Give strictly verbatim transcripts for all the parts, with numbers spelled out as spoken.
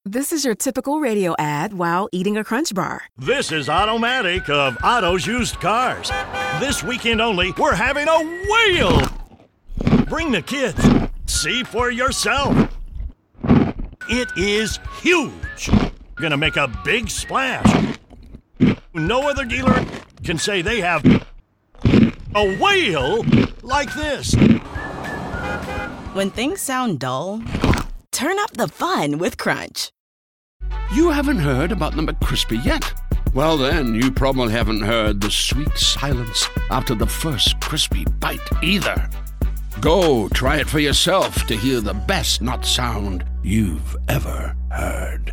This is your typical radio ad while eating a Crunch Bar. This is Automatic of Otto's Used Cars. This weekend only, we're having a whale. Bring the kids. See for yourself. It is huge. Gonna make a big splash. No other dealer can say they have a whale like this. When things sound dull, turn up the fun with Crunch. You haven't heard about the McCrispy yet? Well, then, you probably haven't heard the sweet silence after the first crispy bite either. Go try it for yourself to hear the best nut sound you've ever heard.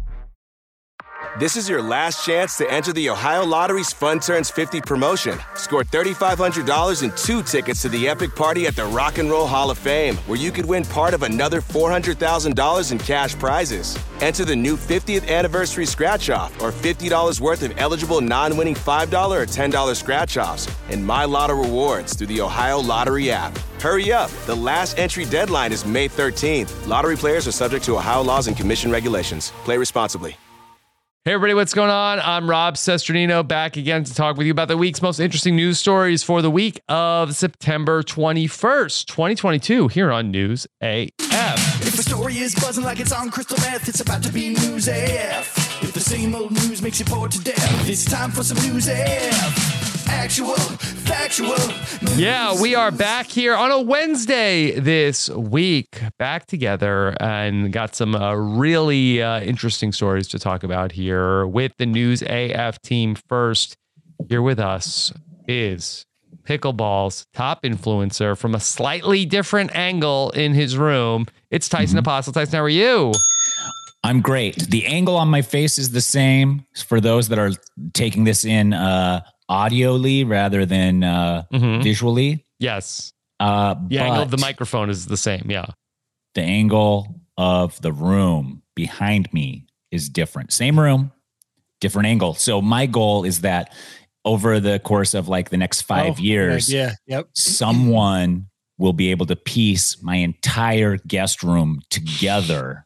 This is your last chance to enter the Ohio Lottery's Fun Turns fifty promotion. Score three thousand five hundred dollars and two tickets to the epic party at the Rock and Roll Hall of Fame, where you could win part of another four hundred thousand dollars in cash prizes. Enter the new fiftieth anniversary scratch-off or fifty dollars worth of eligible non-winning five dollars or ten dollars scratch-offs and My Lotto rewards through the Ohio Lottery app. Hurry up. The last entry deadline is May thirteenth. Lottery players are subject to Ohio laws and commission regulations. Play responsibly. Hey everybody, what's going on? I'm Rob Sesternino, back again to talk with you about the week's most interesting news stories for the week of September twenty-first, twenty twenty-two, here on News A F. If the story is buzzing like it's on crystal meth, it's about to be News A F. If the same old news makes you bored to death, it's time for some News A F. Actual, factual. Yeah, we are back here on a Wednesday this week, back together, and got some uh, really uh, interesting stories to talk about here with the News A F team. First, here with us is Pickleball's top influencer from a slightly different angle in his room. It's Tyson mm-hmm. Apostle. Tyson, how are you? I'm great. The angle on my face is the same for those that are taking this in uh, audioly rather than uh, mm-hmm. visually. Yes. Uh, the angle of the microphone is the same. Yeah. The angle of the room behind me is different. Same room, different angle. So my goal is that over the course of like the next five oh, years, yeah, yep. someone will be able to piece my entire guest room together.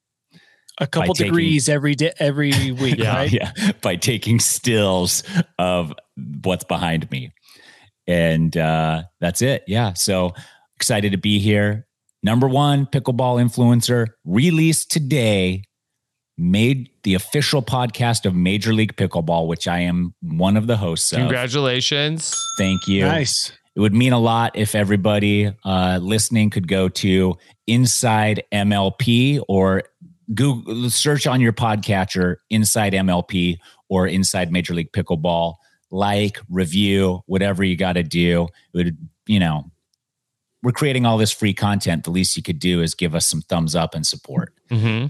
A couple taking, degrees every day, every week, yeah, right? Yeah, by taking stills of what's behind me. And uh, that's it. Yeah. So excited to be here. Number one pickleball influencer, released today, made the official podcast of Major League Pickleball, which I am one of the hosts of. Congratulations. Thank you. Nice. It would mean a lot if everybody uh, listening could go to Inside M L P or Google, search on your podcatcher Inside M L P or Inside Major League Pickleball, like, review, whatever you got to do. It would, you know, we're creating all this free content. The least you could do is give us some thumbs up and support. Mm-hmm.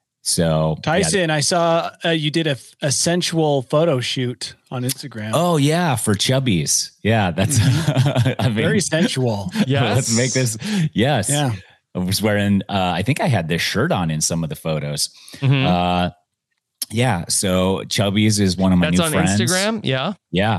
So Tyson, yeah. I saw uh, you did a, a sensual photo shoot on Instagram. Oh yeah. For Chubbies. Yeah. That's mm-hmm. I mean, very sensual. Yes. Let's make this. Yes. Yeah. I was wearing, uh, I think I had this shirt on in some of the photos. Mm-hmm. Uh, yeah. So Chubbies is one of my That's new on friends. Instagram. Yeah. Yeah.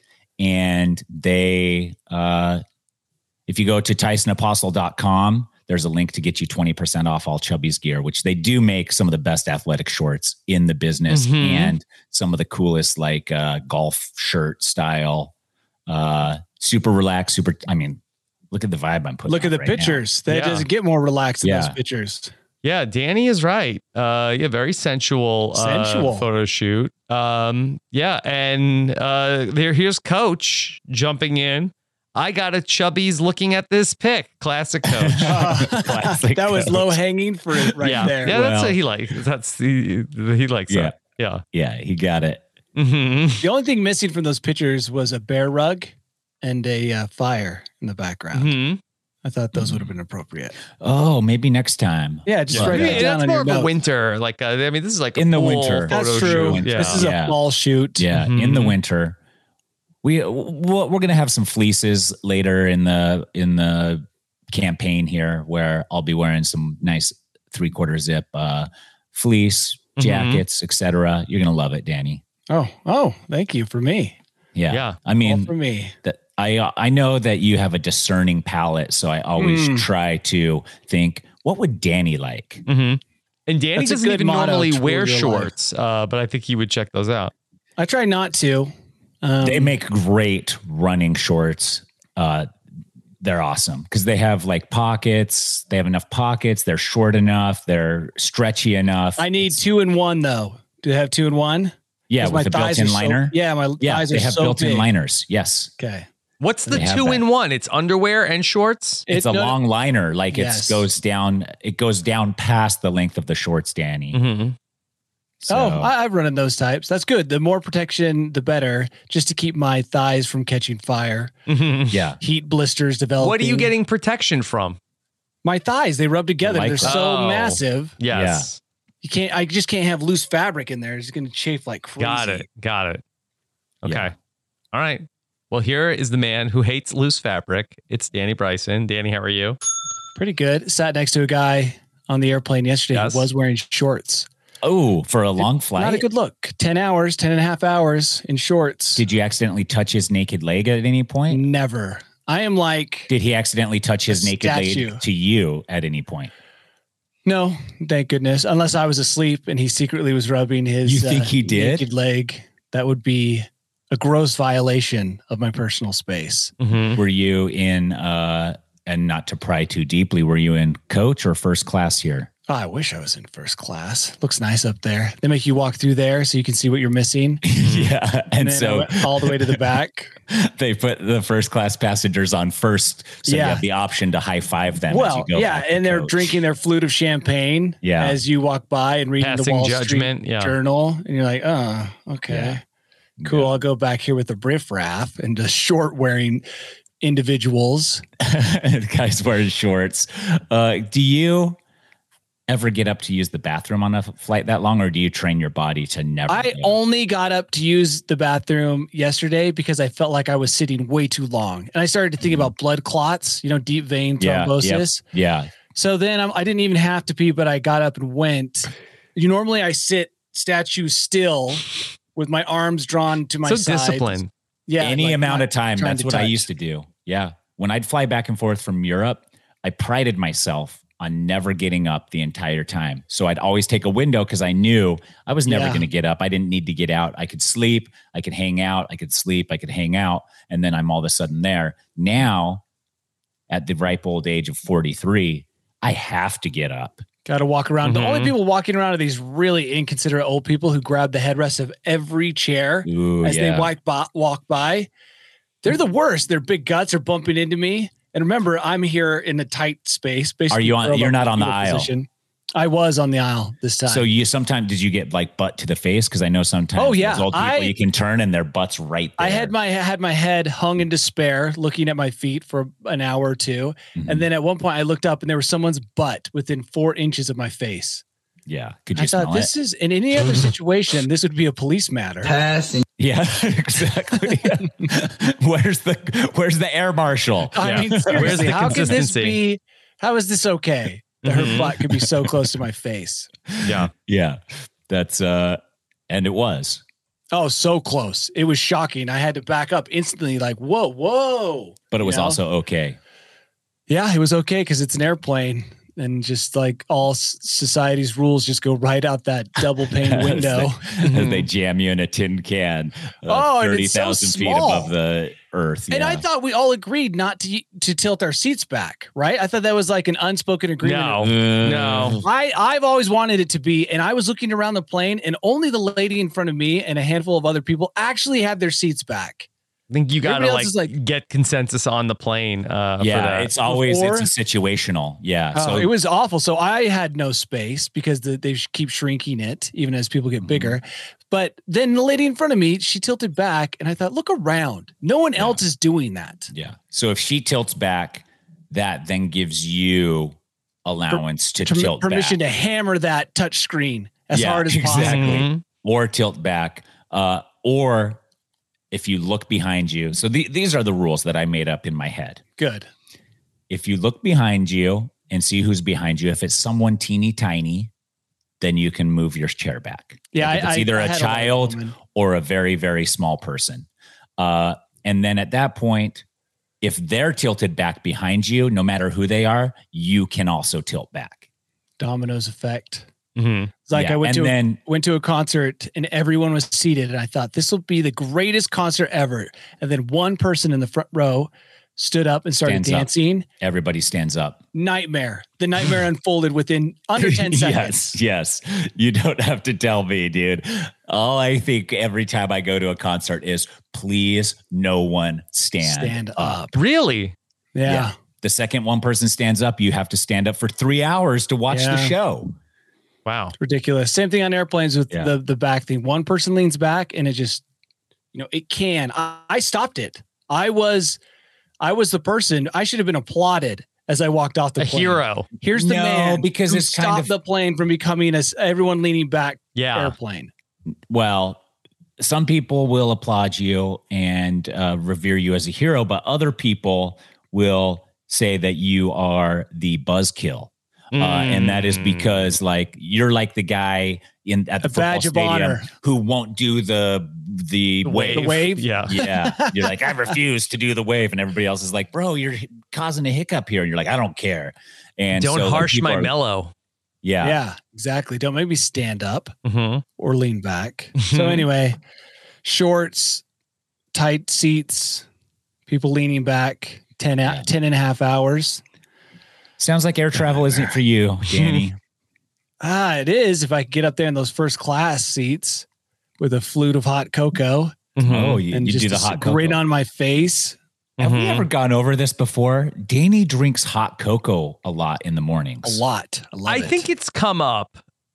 And they, uh, if you go to Tyson Apostle dot com, there's a link to get you twenty percent off all Chubbies gear, which they do make some of the best athletic shorts in the business mm-hmm. and some of the coolest, like, uh, golf shirt style, uh, super relaxed, super, I mean, look at the vibe I'm putting. Look at the right pictures. Now. That yeah. doesn't get more relaxed than yeah. those pictures. Yeah, Danny is right. Uh, yeah, very sensual, sensual uh, photo shoot. Um, yeah, and uh, there here's Coach jumping in. I got a Chubbies looking at this pic. Classic Coach. uh, Classic that was Coach. low hanging fruit right yeah. there. Yeah, that's well, what he likes. That's the he likes yeah. that. Yeah, yeah, he got it. Mm-hmm. The only thing missing from those pictures was a bear rug and a uh, fire in the background. Mm-hmm. I thought those would have been appropriate. Oh, maybe next time. Yeah, just yeah. write yeah, that down that's on more your of notes. a winter. Like, uh, I mean, this is like a in the full winter. Photo That's true. shoot. Yeah. This is a Yeah. fall shoot. Yeah, Mhm. in the winter. We we're going to have some fleeces later in the in the campaign here, where I'll be wearing some nice three quarter zip uh, fleece jackets, mm-hmm. et cetera. You're going to love it, Danny. Oh, oh, thank you for me. Yeah, Yeah. I mean, All for me. that I I know that you have a discerning palate, so I always Mm. try to think, what would Danny like? Mm-hmm. And Danny That's a doesn't good even motto normally toward wear your life. shorts, uh, but I think he would check those out. I try not to. Um, They make great running shorts. Uh, they're awesome because they have like pockets. They have enough pockets. They're short enough. They're stretchy enough. I need two in one though. Do they have two in one? Yeah, 'Cause with my the thighs built-in are so- liner. yeah, my yeah, thighs they are have so built-in big. liners. Yes. Okay. What's the They have two that. in one? It's underwear and shorts. It's It- a no- long liner. Like Yes. it goes down. It goes down past the length of the shorts, Danny. Mm-hmm. So, Oh, I, I've run in those types. That's good. The more protection, the better, just to keep my thighs from catching fire. yeah. Heat blisters developing. What are you getting protection from? My thighs, they rub together. Like They're that. so Oh. massive. Yes. You can't, I just can't have loose fabric in there. It's going to chafe like crazy. Got it. Got it. Okay. Yeah. All right. Well, here is the man who hates loose fabric. It's Danny Bryson. Danny, how are you? Pretty good. Sat next to a guy on the airplane yesterday Yes. who was wearing shorts. Oh, for a long flight. Not a good look. ten hours, ten and a half hours in shorts. Did you accidentally touch his naked leg at any point? Never. I am like, Did he accidentally touch his A naked statue. leg to you at any point? no, thank goodness. Unless I was asleep and he secretly was rubbing his You think uh, he did? naked leg. That would be a gross violation of my personal space. Mm-hmm. Were you in, uh, and not to pry too deeply, were you in coach or first class here? Oh, I wish I was in first class. Looks nice up there. They make you walk through there so you can see what you're missing. yeah. And, And then I so went all the way to the back. they put the first class passengers on first. So you Yeah. have the option to high five them. as Well, you go yeah, back to and they're coach. drinking their flute of champagne Yeah. as you walk by and reading Passing the Wall judgment, Street yeah. Journal. And you're like, oh, okay, Yeah. cool. Yeah. I'll go back here with the riffraff and the short wearing individuals. Guys wearing shorts. Uh, do you ever get up to use the bathroom on a f- flight that long, or do you train your body to never? I go? only got up to use the bathroom yesterday because I felt like I was sitting way too long. And I started to think about blood clots, you know, deep vein Yeah, thrombosis. Yeah. So then I'm, I didn't even have to pee, but I got up and went. You normally I sit statue still with my arms drawn to my So sides. discipline. Yeah, Any like amount not of time. trying That's to what I touch. used to do. Yeah. When I'd fly back and forth from Europe, I prided myself on never getting up the entire time. So I'd always take a window because I knew I was never Yeah. going to get up. I didn't need to get out. I could sleep. I could hang out. I could sleep. I could hang out. And then I'm all of a sudden there. Now, at the ripe old age of forty-three, I have to get up. Got to walk around. The Mhm. only people walking around are these really inconsiderate old people who grab the headrest of every chair Ooh, as yeah. they walk by, walk by. They're the worst. Their big guts are bumping into me. And remember, I'm here in a tight space. Basically, Are you on- curled you're up not in on the fetal aisle? position. I was on the aisle this time. So you sometimes did you get like butt to the face? Because I know sometimes Oh, yeah. those old people I- you can turn and their butt's right there. I had my had my head hung in despair, looking at my feet for an hour or two, Mhm. and then at one point I looked up and there was someone's butt within four inches of my face. yeah. Could you I smell thought this it? is in any other situation, this would be a police matter. Yeah, exactly. where's the Where's the air marshal? I Yeah. mean, Where's seriously, the how could this consistency? be? How is this okay that her Mhm. butt could be so close to my face? Yeah. Yeah, that's uh, and it was. Oh, so close! It was shocking. I had to back up instantly. Like, whoa, whoa! But it You was know? also okay. Yeah, it was okay because it's an airplane, and just like all s- society's rules, just go right out that double pane As window. they, as they jam you in a tin can, uh, Oh, and thirty it's so thousand feet small. above the earth. And yeah. I thought we all agreed not to to tilt our seats back, right? I thought that was like an unspoken agreement. No. Uh, No. I, I've always wanted it to be, and I was looking around the plane, and only the lady in front of me and a handful of other people actually had their seats back. I think you gotta Everybody like, else is like- get consensus on the plane. Uh, for yeah, that. it's always Before- it's a situational. Yeah, Oh, so it was awful. So I had no space because the, they keep shrinking it, even as people get bigger. But then the lady in front of me, she tilted back, and I thought, look around. No one else is doing that. yeah. So if she tilts back, that then gives you allowance to Per- tilt permission back. to hammer that touch screen as Yeah, hard as exactly. possible. Mhm. or tilt back, uh, or if you look behind you. So the, these are the rules that I made up in my head. Good. If you look behind you and see who's behind you, if it's someone teeny tiny, then you can move your chair back. Yeah, Like if I- it's I- either I a had a child woman. or a very, very small person. Uh, and then at that point, if they're tilted back behind you, no matter who they are, you can also tilt back. Dominoes effect. Mm-hmm. It's like Yeah, I went and to then- a, went to a concert and everyone was seated, and I thought this will be the greatest concert ever. And then one person in the front row stood up and started Stands up. dancing. Everybody stands up. Nightmare. The nightmare unfolded within under ten seconds. Yes, yes. You don't have to tell me, dude. All I think every time I go to a concert is, please, no one stand, Stand up. Really? Yeah. The second one person stands up, you have to stand up for three hours to watch Yeah. the show. Wow. Ridiculous. Same thing on airplanes with Yeah. the the back thing. One person leans back and it just, you know, it can. I, I stopped it. I was, I was the person. I should have been applauded as I walked off the A plane. hero. Here's the No, man because who it's kind stopped of- the plane from becoming a everyone leaning back Yeah. airplane. Well, some people will applaud you and uh, revere you as a hero, but other people will say that you are the buzzkill. Uh, and that is because like you're like the guy in at the A football badge of stadium honor. who won't do the the, wave. The wave? Yeah. Yeah, you're like, I refuse to do the wave, and everybody else is like, bro, you're causing a hiccup here, and you're like, I don't care. And Don't so, like, harsh people my are- mellow. Yeah, Yeah, exactly. Don't make me stand up Mm-hmm. or lean back. So anyway, shorts, tight seats, people leaning back, ten, a- ten and a half hours. Sounds like air travel isn't for you, Danny. Ah, it is if I could get up there in those first class seats with a flute of hot cocoa Oh, you, and you just do the a hot grin cocoa. on my face. Have we Mhm. ever gone over this before? Danny drinks hot cocoa a lot in the mornings. A lot. I, love I it. think it's come up.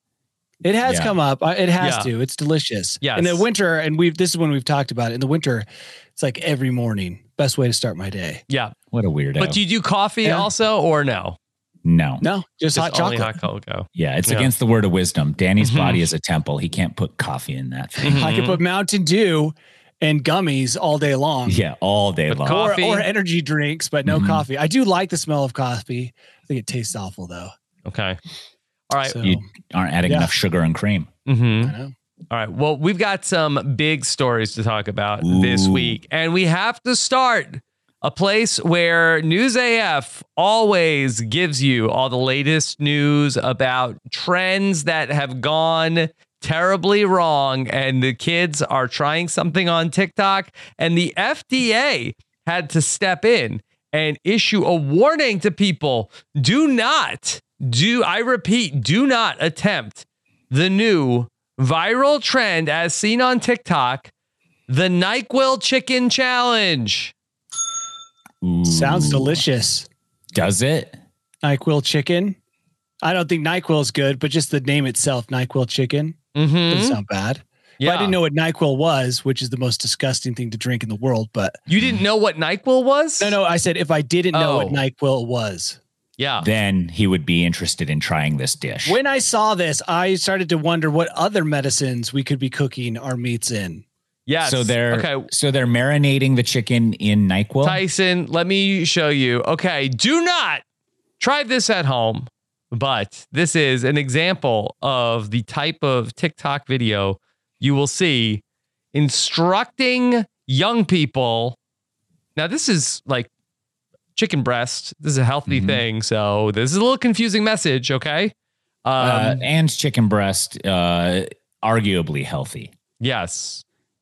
it has Yeah. come up. I- It has Yeah. to. It's delicious. Yes. In the winter, and we've this is when we've talked about it. In the winter, it's like every morning. Best way to start my day. Yeah. What a weirdo. But do you do coffee Yeah. also or no? no. No, just, hot Just only chocolate. hot cocoa. Yeah, it's Yeah. against the word of wisdom. Danny's Mhm. body is a temple. He can't put coffee in that thing. I could Mhm. put Mountain Dew and gummies all day long. Yeah, all day But long. co- Or, Coffee. or energy drinks, but no Mhm. coffee. I do like the smell of coffee. I think it tastes awful though. Okay. All right. So, You aren't adding Yeah. enough sugar and cream. Mm-hmm. I know. All right. Well, we've got some big stories to talk about Ooh. this week, and we have to start a place where News A F always gives you all the latest news about trends that have gone terribly wrong, and the kids are trying something on TikTok, and the F D A had to step in and issue a warning to people. Do not, do, I repeat, do not attempt the new viral trend as seen on TikTok, the NyQuil Chicken Challenge. Sounds Ooh. delicious. Does it? NyQuil chicken. I don't think NyQuil is good, but just the name itself, NyQuil chicken, doesn't Mm-hmm. sound bad. Yeah. But I didn't know what NyQuil was, which is the most disgusting thing to drink in the world. But You didn't know what NyQuil was? no, no, I said if I didn't know what Oh. NyQuil was. Yeah. Then he would be interested in trying this dish. When I saw this, I started to wonder what other medicines we could be cooking our meats in. Yes. So they're okay. so they're marinating the chicken in NyQuil. Tyson, let me show you. Okay, do not try this at home, but this is an example of the type of TikTok video you will see instructing young people. Now, this is like chicken breast. This is a healthy Mhm. thing. So this is a little confusing message, okay? Um, uh, and chicken breast, uh, arguably healthy. yes.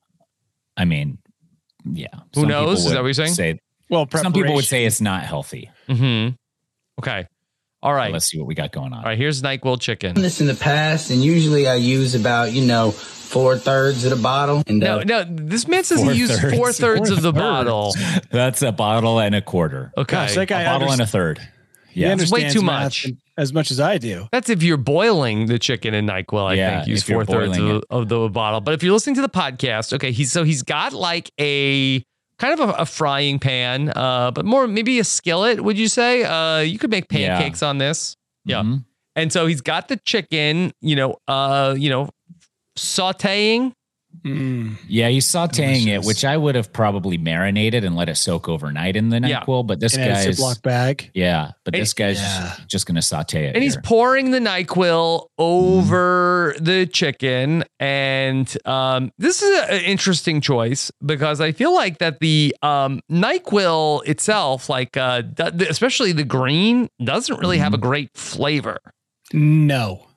I mean, yeah. Who Some knows? people Is that would what you're saying? Say, Well, some people would preparation. say it's not healthy. Mm-hmm. Okay. All right. Let's see what we got going on. All right. Here's NyQuil chicken. This in the past, and usually I use about, you know, four thirds of the bottle. And No, uh, no. This man says Four he used thirds. four thirds Four of the thirds. bottle. That's a bottle and a quarter. Okay. Gosh, that guy a bottle and a third. He Yeah. It's way understands too math much. as much as I do. That's if you're boiling the chicken in NyQuil, I Yeah, think. Use if you're four thirds boiling of, of the bottle. But if you're listening to the podcast, okay, he's so he's got like a kind of a, a frying pan, uh, but more maybe a skillet, would you say? Uh, you could make Yeah. pancakes on this. Yeah. Mhm. And so he's got the chicken, you know, uh, you know, sauteing. Mm. Yeah, he's sauteing Delicious. it, which I would have probably marinated and let it soak overnight in the Yeah. NyQuil. But this In a guy's Ziploc bag. yeah, but And- this guy's Yeah. just, just going to saute it. And he's here. pouring the NyQuil over the chicken. And um, this is a- an interesting choice because I feel like that the um, NyQuil itself, like uh, th- especially the green, doesn't really have a great flavor. No.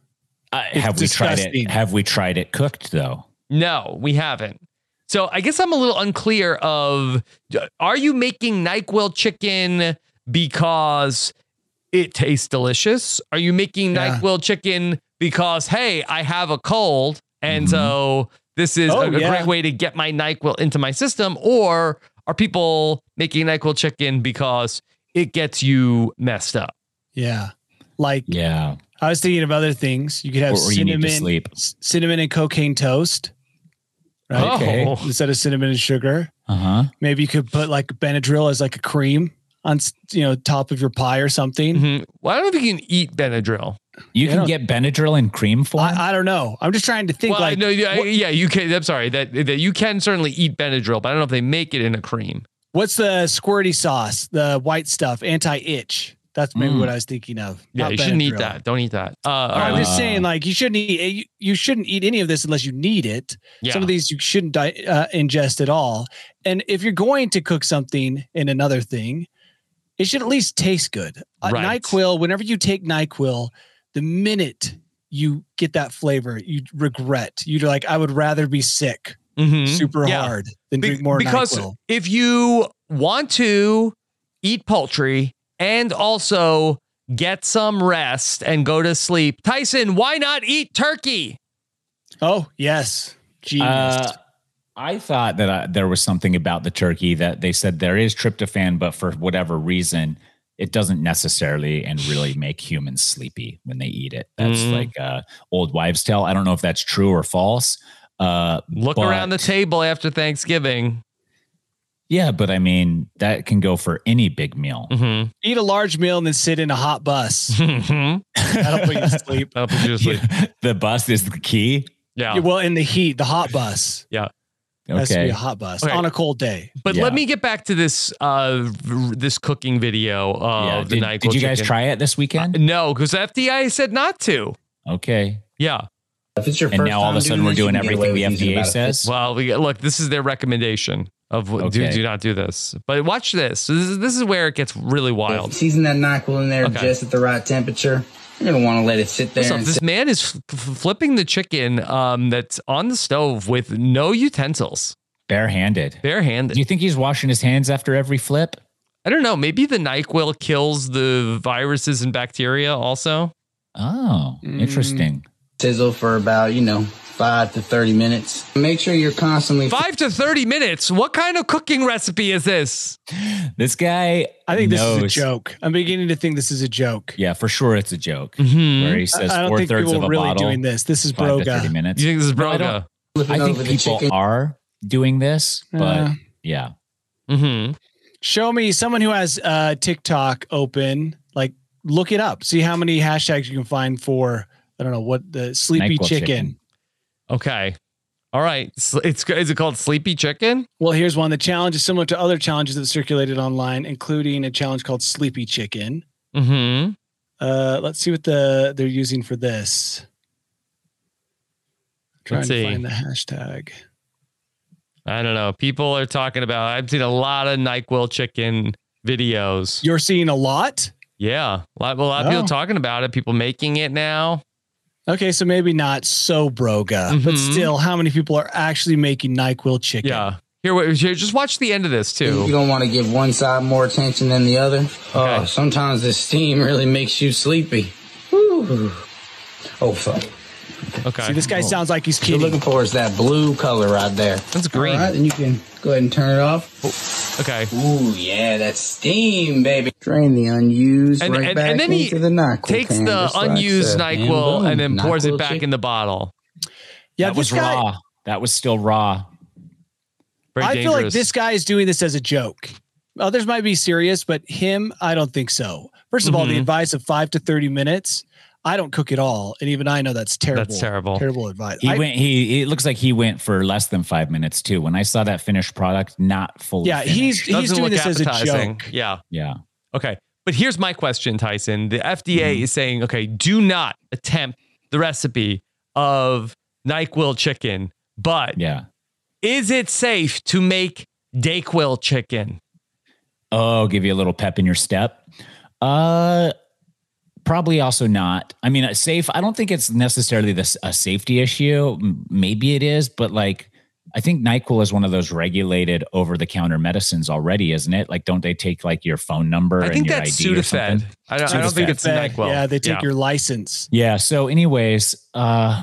Uh, have we tried it? Have we tried it cooked though? No, we haven't. So I guess I'm a little unclear of, are you making NyQuil chicken because it tastes delicious? Are you making yeah. NyQuil chicken because, hey, I have a cold and mm-hmm. so this is oh, a, a yeah. great way to get my NyQuil into my system? Or are people making NyQuil chicken because it gets you messed up? Yeah. Like, yeah. I was thinking of other things. You could have or, or cinnamon, cinnamon and cocaine toast. Right? Oh. Okay. Instead of cinnamon and sugar. Uh-huh. Maybe you could put like Benadryl as like a cream on, you know, top of your pie or something. Mm-hmm. Well, I don't know if you can eat Benadryl. You can get Benadryl in cream form? I, I don't know. I'm just trying to think well, like. No, yeah, yeah, you can. I'm sorry that, that you can certainly eat Benadryl, but I don't know if they make it in a cream. What's the squirty sauce? The white stuff, anti-itch. That's maybe mm. what I was thinking of. Yeah, you shouldn't eat that. Don't eat that. Uh, I'm right. just saying, like, you shouldn't eat. You, you shouldn't eat any of this unless you need it. Yeah. Some of these you shouldn't di- uh, ingest at all. And if you're going to cook something in another thing, it should at least taste good. Uh, right. NyQuil. Whenever you take NyQuil, the minute you get that flavor, you regret. You're like, I would rather be sick, mm-hmm. super yeah. hard than be- drink more because NyQuil. If you want to eat poultry and also get some rest and go to sleep, Tyson, why not eat turkey? Oh, yes. Genius. Uh, I thought that I, there was something about the turkey that they said there is tryptophan, but for whatever reason, it doesn't necessarily and really make humans sleepy when they eat it. That's mm. like uh, old wives' tale. I don't know if that's true or false. Uh, Look but, around the table after Thanksgiving. Yeah, but I mean, that can go for any big meal. Mm-hmm. Eat a large meal and then sit in a hot bus. Mm-hmm. That'll put you to sleep. That'll put you to sleep. The bus is the key? Yeah. yeah. Well, in the heat, the hot bus. Yeah. It has okay. to be a hot bus okay. on a cold day. But yeah. let me get back to this uh, this cooking video of yeah. the did, NyQuil Did you guys chicken. try it this weekend? Uh, no, because F D A said not to. Okay. Yeah. If it's your and first now all of a sudden we're doing everything the F D A says? Well, we get, look, this is their recommendation of okay. do, do not do this. But watch this. This is, this is where it gets really wild. Season that NyQuil in there okay. just at the right temperature. You're going to want to let it sit there. Up, this sit- man is f- flipping the chicken um, that's on the stove with no utensils. Barehanded. Barehanded. Do you think he's washing his hands after every flip? I don't know. Maybe the NyQuil kills the viruses and bacteria also. Oh, mm. interesting. Sizzle for about, you know, five to thirty minutes. Make sure you're constantly... Five to thirty minutes? What kind of cooking recipe is this? This guy I think knows. This is a joke. I'm beginning to think this is a joke. Yeah, for sure it's a joke. Mm-hmm. Where he says I, I don't four think thirds people of a really bottle. doing this. This is five Broga. to thirty minutes. You think this is Broga? No, I, I think people chicken. are doing this, but uh, yeah. Mm-hmm. Show me someone who has uh, TikTok open. Like, look it up. See how many hashtags you can find for... I don't know what the sleepy chicken. chicken. Okay. All right. It's is it called sleepy chicken? Well, here's one. The challenge is similar to other challenges that circulated online, including a challenge called sleepy chicken. Mm-hmm. Uh, let's see what the they're using for this. Trying let's to see. find the hashtag. I don't know. People are talking about. I've seen a lot of NyQuil chicken videos. You're seeing a lot? Yeah, a lot, well, a lot of oh. people talking about it. People making it now. Okay, so maybe not so Broga, mm-hmm. but still, how many people are actually making NyQuil chicken? Yeah. Here, here, just watch the end of this, too. You don't want to give one side more attention than the other. Okay. Oh, sometimes the steam really makes you sleepy. Woo. Oh, fuck. Okay. See, this guy oh. sounds like he's What kidding. you're looking for is that blue color right there. That's green. All right, then you can go ahead and turn it off. Oh, okay. Ooh, yeah, that's steam, baby. Drain the unused and, right and, back and then into he the NyQuil takes can, the unused like NyQuil so. and, and then pours NyQuil it back chicken. in the bottle. Yeah, that was guy, raw. That was still raw. Very I dangerous. feel like this guy is doing this as a joke. Others might be serious, but him, I don't think so. First of mm-hmm. all, the advice of five to thirty minutes. I don't cook at all, and even I know that's terrible. That's terrible. Terrible advice. He I, went. He. It looks like he went for less than five minutes too. When I saw that finished product, not fully. Yeah, finished. he's he's Doesn't doing look this as a appetizing. joke. Yeah. Yeah. Okay, but here's my question, Tyson. The F D A Mm-hmm. is saying, okay, do not attempt the recipe of NyQuil chicken, but yeah, is it safe to make DayQuil chicken? Oh, give you a little pep in your step. Uh. probably also not. I mean, safe. I don't think it's necessarily this a safety issue. Maybe it is, but like, I think NyQuil is one of those regulated over-the-counter medicines already, isn't it? Like, don't they take like your phone number? I think and your that's I D or Sudafed. something? I don't, I don't think it's NyQuil. Yeah, they take Yeah. your license. Yeah. So, anyways, uh,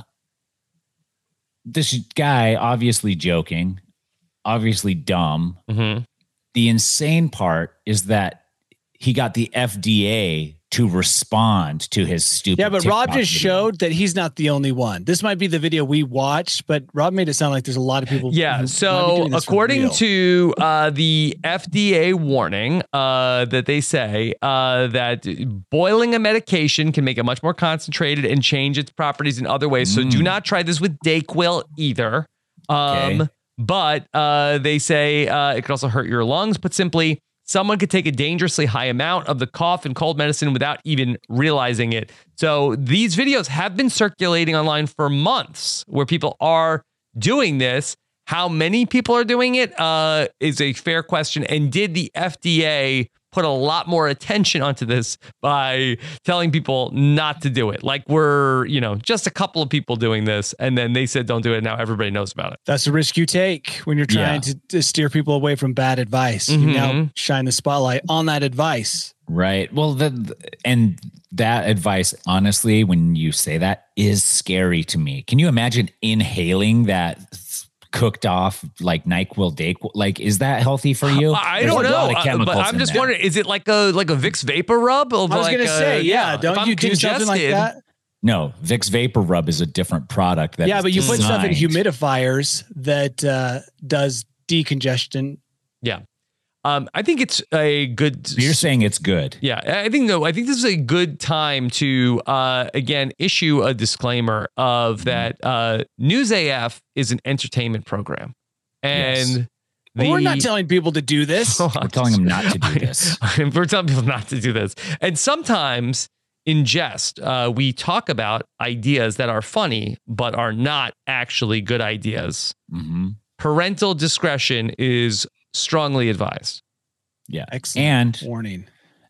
this guy obviously joking, obviously dumb. Mm-hmm. The insane part is that he got the F D A to respond to his stupid. Yeah, but TikTok Rob just video. showed that he's not the only one. This might be the video we watched, but Rob made it sound like there's a lot of people. who Yeah. might be So doing this for according real. to uh, the F D A warning uh, that they say uh, that boiling a medication can make it much more concentrated and change its properties in other ways. So Mm. do not try this with Dayquil either. Um, Okay. But uh, they say uh, it could also hurt your lungs. Put simply, someone could take a dangerously high amount of the cough and cold medicine without even realizing it. So these videos have been circulating online for months where people are doing this. How many people are doing it uh, is a fair question. And did the F D A put a lot more attention onto this by telling people not to do it? Like we're, you know, just a couple of people doing this. And then they said, don't do it. Now everybody knows about it. That's the risk you take when you're trying Yeah. to, to steer people away from bad advice. You now Mhm. shine the spotlight on that advice. Right. Well, the and that advice, honestly, when you say that, is scary to me. Can you imagine inhaling that cooked off like NyQuil, Dayquil? Like, is that healthy for you? I There's don't a know, lot of uh, chemicals but I'm in just there. wondering, is it like a like a Vicks Vapor Rub? Or I was like going to a- say, yeah, if don't I'm you do something like congested- that? No, Vicks Vapor Rub is a different product. That Yeah, is but you put stuff in designed- humidifiers that uh, does decongestion. Yeah. Um, I think it's a good. You're saying it's good. Yeah, I think no. I think this is a good time to uh, again issue a disclaimer of that uh, News A F is an entertainment program, and Yes. But we're not telling people to do this. Oh, We're telling them not to do this. We're telling people not to do this, and sometimes in jest, uh, we talk about ideas that are funny but are not actually good ideas. Mm-hmm. Parental discretion is strongly advised. Yeah. Excellent And warning.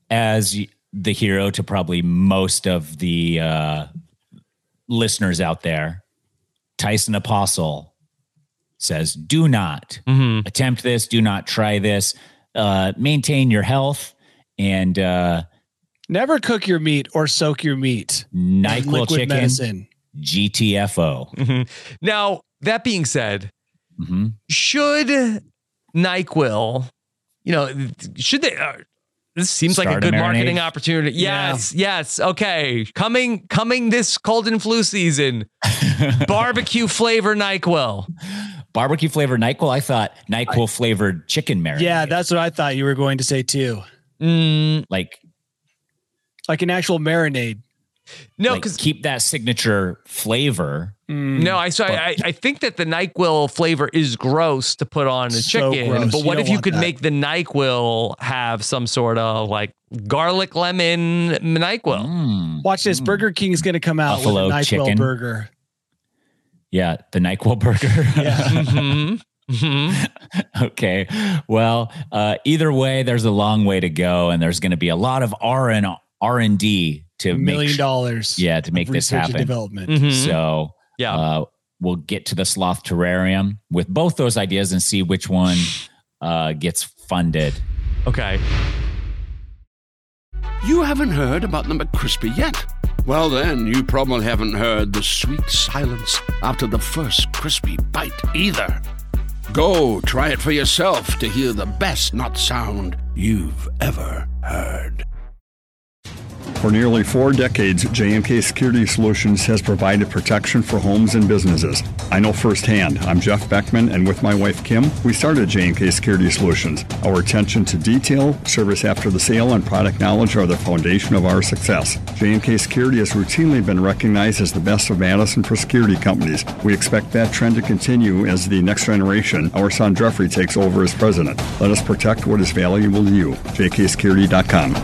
as y- the hero to probably most of the uh, listeners out there, Tyson Apostle says, do not Mm-hmm. attempt this. Do not try this. Uh, maintain your health and uh, Never cook your meat or soak your meat. in NyQuil liquid chicken, medicine. G T F O. Mhm. Now, that being said, Mm-hmm. should NyQuil, you know, should they? Uh, this seems like a Start a good marketing marinade? opportunity. Yeah. Yes, yes. Okay, coming, coming this cold and flu season, barbecue flavor NyQuil. Barbecue flavored NyQuil. I thought NyQuil flavored chicken marinade. Yeah, that's what I thought you were going to say too. Mm, like Like an actual marinade. no, like, because keep that signature flavor. no, I so I, I think that the NyQuil flavor is gross to put on a So chicken. gross. But You what don't if you want could that. make the NyQuil have some sort of like garlic lemon NyQuil? Mm. Watch this. Burger King's going to come out Buffalo with a NyQuil chicken. burger. Yeah, the NyQuil burger. Yeah. Mhm. Mhm. Okay. Well, uh, either way, there's a long way to go, and there's going to be a lot of R and R and D to A make million sh- dollars. Yeah, to make of this research and happen. development. Mhm. So Yeah. uh, we'll get to the sloth terrarium with both those ideas and see which one uh, gets funded. Okay. You haven't heard about the McCrispy yet? Well, then, you probably haven't heard the sweet silence after the first crispy bite either. Go try it for yourself to hear the best nut sound you've ever heard. For nearly four decades, J and K Security Solutions has provided protection for homes and businesses. I know firsthand. I'm Jeff Beckman, and with my wife Kim, we started J and K Security Solutions. Our attention to detail, service after the sale, and product knowledge are the foundation of our success. J and K Security has routinely been recognized as the best of Madison for security companies. We expect that trend to continue as the next generation, our son Jeffrey, takes over as president. Let us protect what is valuable to you. J K security dot com.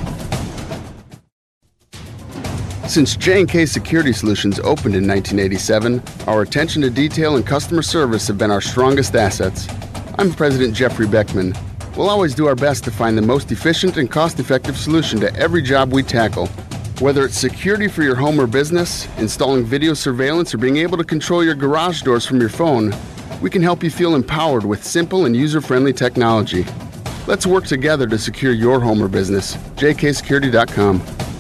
Since J and K Security Solutions opened in nineteen eighty-seven, our attention to detail and customer service have been our strongest assets. I'm President Jeffrey Beckman. We'll always do our best to find the most efficient and cost-effective solution to every job we tackle. Whether it's security for your home or business, installing video surveillance, or being able to control your garage doors from your phone, we can help you feel empowered with simple and user-friendly technology. Let's work together to secure your home or business. j k security dot com.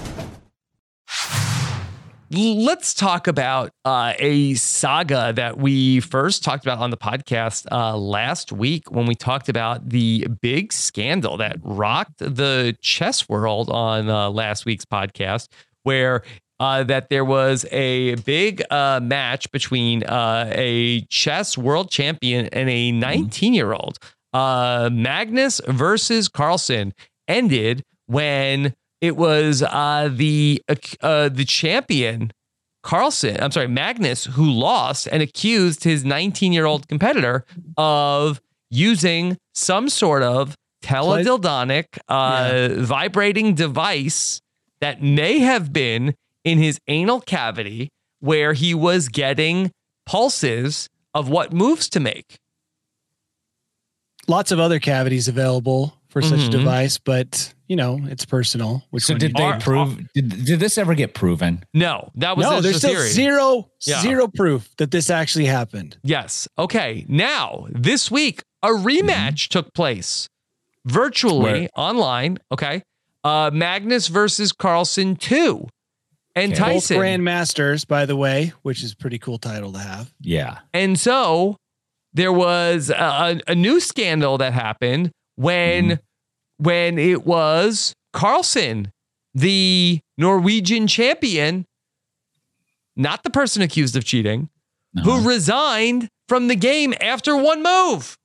Let's talk about uh, a saga that we first talked about on the podcast uh, last week when we talked about the big scandal that rocked the chess world on uh, last week's podcast, where uh, that there was a big uh, match between uh, a chess world champion and a nineteen-year-old. Uh, Magnus versus Carlsen ended when it was uh, the uh, the champion, Carlsen, I'm sorry, Magnus, who lost and accused his nineteen-year-old competitor of using some sort of teledildonic uh, yeah. vibrating device that may have been in his anal cavity, where he was getting pulses of what moves to make. Lots of other cavities available for such mm-hmm. a device, but you know, it's personal. Which so did they are, prove, did, did this ever get proven? No, that was no, there's still theory. zero, yeah. zero proof that this actually happened. Yes. Okay. Now, this week, a rematch mm-hmm. took place virtually Where? online. Okay. Uh, Magnus versus Carlsen two. And okay. Tyson. Both Grandmasters, by the way, which is a pretty cool title to have. Yeah. And so there was a, a new scandal that happened when mm. when it was Carlsen, the Norwegian champion, not the person accused of cheating, no. who resigned from the game after one move.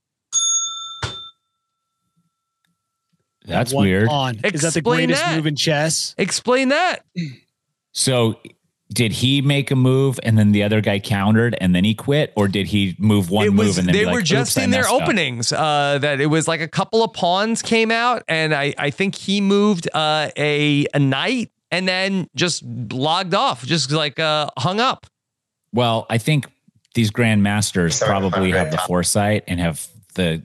That's one weird. Pawn. Is that the greatest that. move in chess? Explain that. So did he make a move and then the other guy countered and then he quit, or did he move one it was, move and then they be like, were just in their openings? Uh, that it was like a couple of pawns came out, and I, I think he moved uh, a a knight and then just logged off, just like uh, hung up. Well, I think these grandmasters probably have the foresight and have the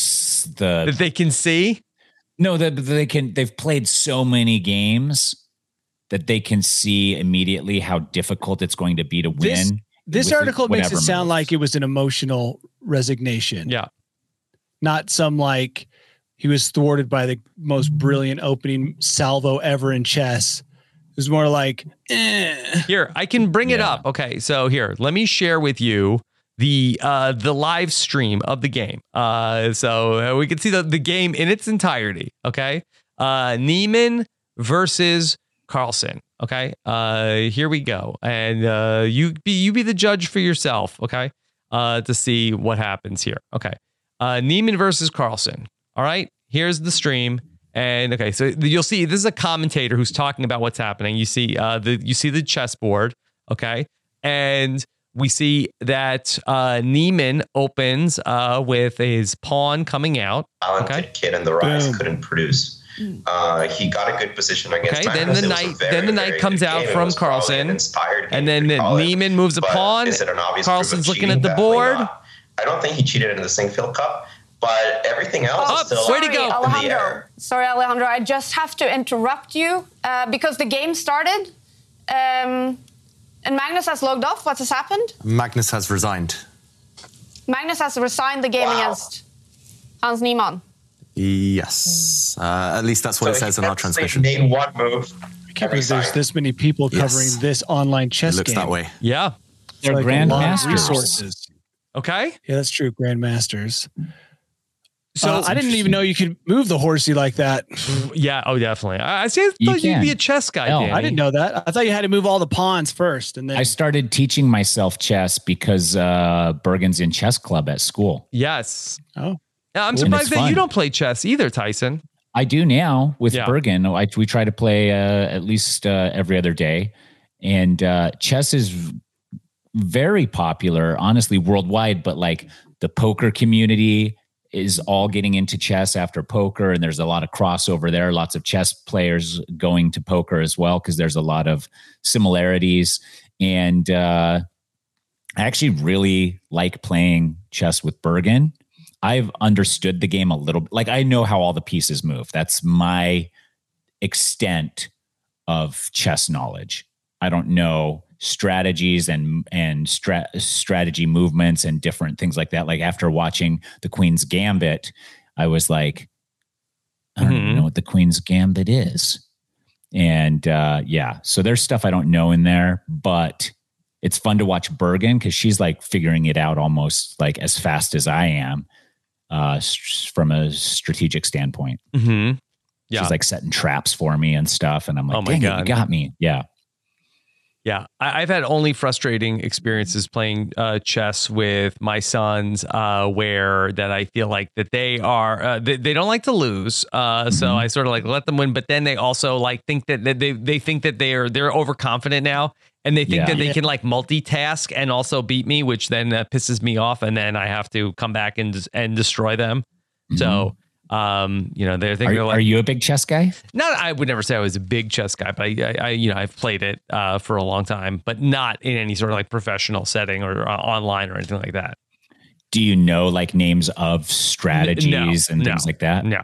the that they can see. No, that they can. They've played so many games that they can see immediately how difficult it's going to be to win. This, this article makes it sound moves. like it was an emotional resignation. Yeah. Not some like he was thwarted by the most brilliant opening salvo ever in chess. It was more like, eh. Here, I can bring yeah. it up. Okay, so here, let me share with you the uh, the live stream of the game. Uh, so we can see the, the game in its entirety. Okay. Uh, Niemann versus Carlsen. Okay. Uh, here we go. And uh, you be you be the judge for yourself. Okay. Uh, to see what happens here. Okay. Uh, Niemann versus Carlsen. All right. Here's the stream. And okay, so you'll see this is a commentator who's talking about what's happening. You see uh, the you see the chessboard. Okay. And we see that uh, Niemann opens uh, with his pawn coming out. Talented okay. kid in the rise Boom. couldn't produce. Uh, he got a good position against. Okay, then the knight, very, then the knight comes out from Carlsen, and then Niemann moves a pawn. Carlsen's looking at the board. Not. I don't think he cheated in the Sinquefield Cup, but everything else oh, is still where'd he go? Alejandro. Sorry, Alejandro. I just have to interrupt you uh, because the game started. Um, And Magnus has logged off. What has happened? Magnus has resigned. Magnus has resigned the game wow. against Hans Niemann. Yes. Uh, at least that's what so it says in our transmission. They made one move. I can't believe there's this many people covering yes. this online chess game. It looks game. that way. Yeah. They're like grandmasters. Resources. Okay. Yeah, that's true. Grandmasters. So uh, I didn't even know you could move the horsey like that. Yeah. Oh, definitely. I, I see. I thought you you'd be a chess guy. No, I didn't know that. I thought you had to move all the pawns first, and then I started teaching myself chess because uh, Bergen's in chess club at school. Yes. Oh, yeah, I'm surprised that fun. you don't play chess either, Tyson. I do now with yeah. Bergen. I, we try to play uh, at least uh, every other day, and uh, chess is very popular, honestly, worldwide. But like the poker community is all getting into chess after poker, and there's a lot of crossover there. Lots of chess players going to poker as well because there's a lot of similarities. And uh, I actually really like playing chess with Bergen. I've understood the game a little bit. Like I know how all the pieces move. That's my extent of chess knowledge. I don't know strategies and and stra- strategy movements and different things like that. Like after watching the Queen's Gambit, I was like, I don't mm-hmm. even know what the Queen's Gambit is. And uh, yeah, so there's stuff I don't know in there, but it's fun to watch Bergen because she's like figuring it out almost like as fast as I am uh, from a strategic standpoint. Mm-hmm. Yeah. She's like setting traps for me and stuff. And I'm like, oh my dang God. it, you got me. Yeah. Yeah, I, I've had only frustrating experiences playing uh, chess with my sons, uh, where that I feel like that they are uh, they, they don't like to lose, uh, mm-hmm. so I sort of like let them win. But then they also like think that, that they they think that they are they're overconfident now, and they think Yeah. that they Yeah. can like multitask and also beat me, which then uh, pisses me off, and then I have to come back and and destroy them. Mm-hmm. So. Um, you know, they're Are, thinking like, are you a big chess guy? not, I would never say I was a big chess guy, but I, I, I you know, I've played it, uh, for a long time, but not in any sort of like professional setting or uh, online or anything like that. Do you know like names of strategies No, and no, things like that? No.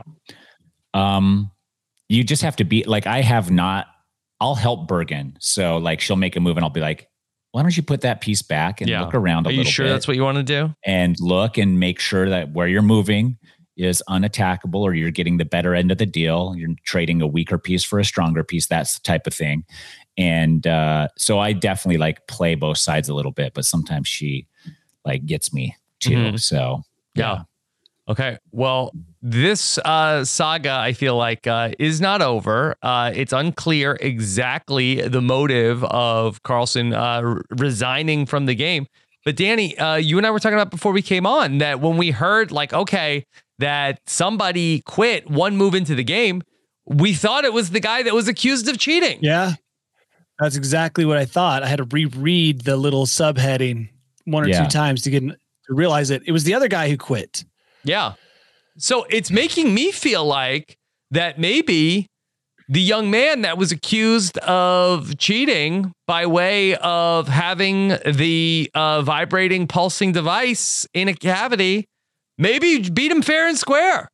Um, you just have to be like, I have not, I'll help Bergen. So like she'll make a move and I'll be like, why don't you put that piece back and Yeah. look around a Are you little sure bit that's what you want to do? and look and make sure that where you're moving is unattackable or you're getting the better end of the deal. You're trading a weaker piece for a stronger piece. That's the type of thing. And uh, so I definitely like play both sides a little bit, but sometimes she like gets me too. Mhm. So Yeah. Okay. Well, this uh, saga, I feel like, uh, is not over. Uh, it's unclear exactly the motive of Carlsen uh, r- resigning from the game. But Danny, uh, you and I were talking about before we came on that when we heard like, okay, that somebody quit one move into the game, we thought it was the guy that was accused of cheating. Yeah, that's exactly what I thought. I had to reread the little subheading one or Yeah. two times to get to realize it. It was the other guy who quit. Yeah. So it's making me feel like that maybe the young man that was accused of cheating by way of having the uh, vibrating pulsing device in a cavity, maybe beat him fair and square.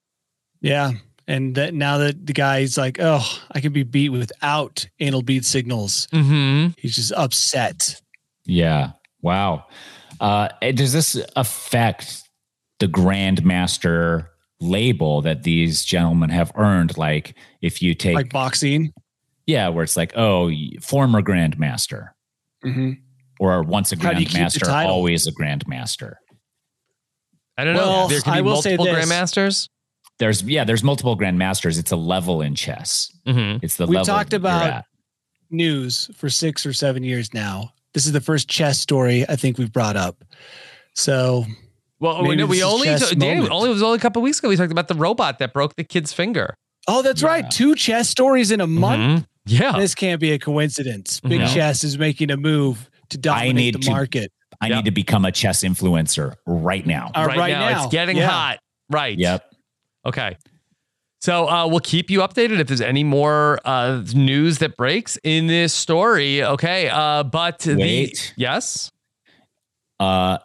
Yeah. And that now that the guy's like, oh, I can be beat without anal bead signals. Mm-hmm. He's just upset. Yeah. Wow. Uh, does this affect the Grandmaster label that these gentlemen have earned? Like if you take Like boxing. yeah, where it's like, oh, former Grandmaster Mm-hmm. or once a How do you keep the Grandmaster, title? always a Grandmaster. I don't Well, know. There could I be will say multiple this. grandmasters. There's yeah, there's multiple Grandmasters. It's a level in chess. Mm-hmm. It's the We've level talked you're about at. news for six or seven years now. This is the first chess story I think we've brought up. So Well, we, maybe we this is only chess Danny, moment. only it was only a couple weeks ago. We talked about the robot that broke the kid's finger. Oh, that's right. Two chess stories in a month. Mhm. Yeah. This can't be a coincidence. Big No. Chess is making a move to dominate need the to- market. I Yep. need to become a chess influencer right now. Uh, right, right now, now. it's getting Yeah. hot. Right. Yep. Okay. So uh, we'll keep you updated if there's any more uh, news that breaks in this story. Okay. Uh, but Wait. the yes. Uh,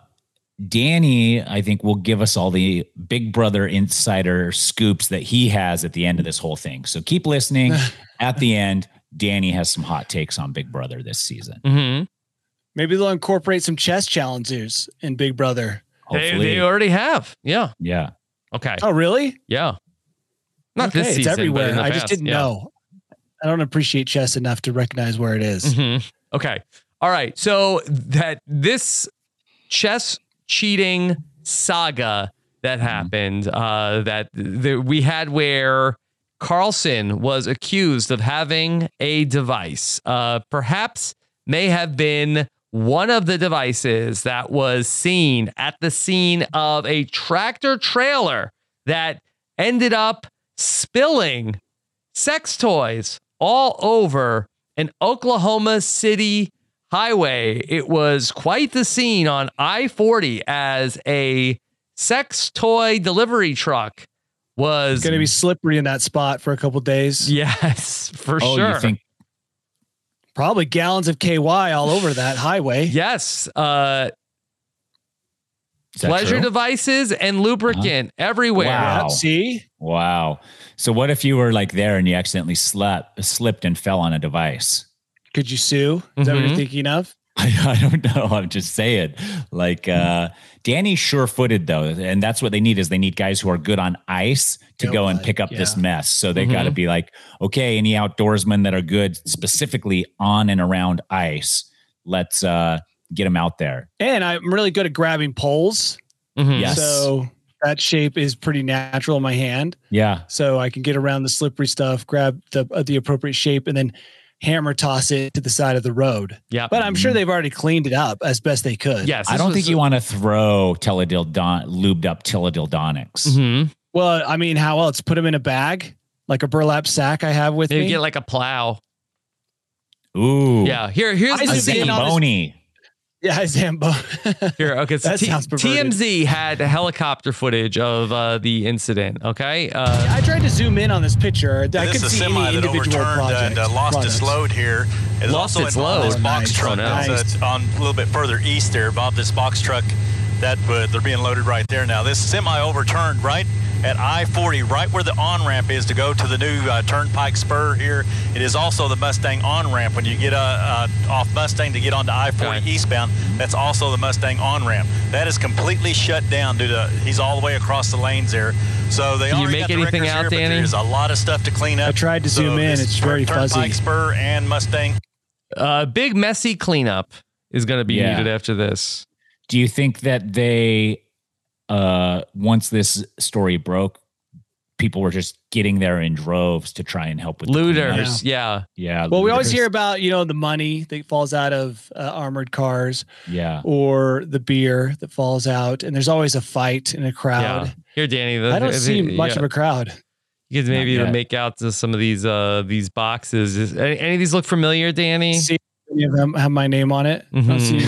Danny, I think, will give us all the Big Brother insider scoops that he has at the end of this whole thing. So keep listening. At the end, Danny has some hot takes on Big Brother this season. Mm-hmm. Maybe they'll incorporate some chess challengers in Big Brother. They, Hopefully. they already have. Yeah. Yeah. Okay. Oh, really? Yeah. Not Okay, this it's season, but everywhere. in the I just past, didn't yeah. know. I don't appreciate chess enough to recognize where it is. Mhm. Okay. All right. So that this chess cheating saga that happened, uh, that the, we had where Carlsen was accused of having a device, uh, perhaps may have been one of the devices that was seen at the scene of a tractor trailer that ended up spilling sex toys all over an Oklahoma City highway. It was quite the scene on I forty as a sex toy delivery truck was It's going to be slippery in that spot for a couple days. Yes, for Oh, sure. you think Probably gallons of K Y all over that highway. Yes. Uh, that pleasure true? devices and lubricant everywhere. Wow. See? Wow. So what if you were like there and you accidentally slept, slipped and fell on a device? Could you sue? Is that what you're thinking of? I, I don't know. I'm just saying. Like uh, Danny's sure-footed though, and that's what they need is they need guys who are good on ice to Go go and on, pick up yeah. this mess. So they Mhm. got to be like, okay, any outdoorsmen that are good specifically on and around ice, let's uh, get them out there. And I'm really good at grabbing poles. Mhm. Yes. So that shape is pretty natural in my hand. Yeah. So I can get around the slippery stuff, grab the uh, the appropriate shape, and then hammer toss it to the side of the road. Yeah. But I'm sure they've already cleaned it up as best they could. Yes. I don't think you want to throw teledildon lubed up teledildonics. Mm-hmm. Well, I mean, how else? Put them in a bag, like a burlap sack I have with Maybe me. get like a plow. Ooh. Yeah. Here, here's I the was thinking thing. all this- Bony. Yeah, Zambo. Here, okay. So That T- sounds perverted. T M Z had helicopter footage of uh, the incident. Okay. Uh, I tried to zoom in on this picture. I This could is a see semi any that individual overturned project. and uh, lost products. its load here. It's Lost also its involved load. this box Nice. truck Oh, no. that's uh, it's on a little bit further east there. Bob, this box truck that uh, they're being loaded right there now. This semi overturned right at I forty, right where the on-ramp is to go to the new uh, Turnpike Spur here. It is also the Mustang on-ramp. When you get uh, uh, off Mustang to get onto I forty Okay. eastbound, that's also the Mustang on-ramp. That is completely shut down due to, he's all the way across the lanes there. So they Can you already make got the anything records out, here, but Danny? there's a lot of stuff to clean up. I tried to So zoom in. this It's very Turnpike fuzzy. Spur and Mustang. uh, big messy cleanup is going to be Yeah. needed after this. Do you think that they, uh, once this story broke, people were just getting there in droves to try and help with the cleanup? Looters. Yeah. Yeah. Well, we always looters. hear about, you know, the money that falls out of uh, armored cars Yeah. or the beer that falls out. And there's always a fight in a crowd. Yeah. Here, Danny. The, I don't the- see the- much yeah. of a crowd. You guys maybe Not yet. make out to some of these uh these boxes. Is, any, any of these look familiar, Danny? See any of them have my name on it? I don't see-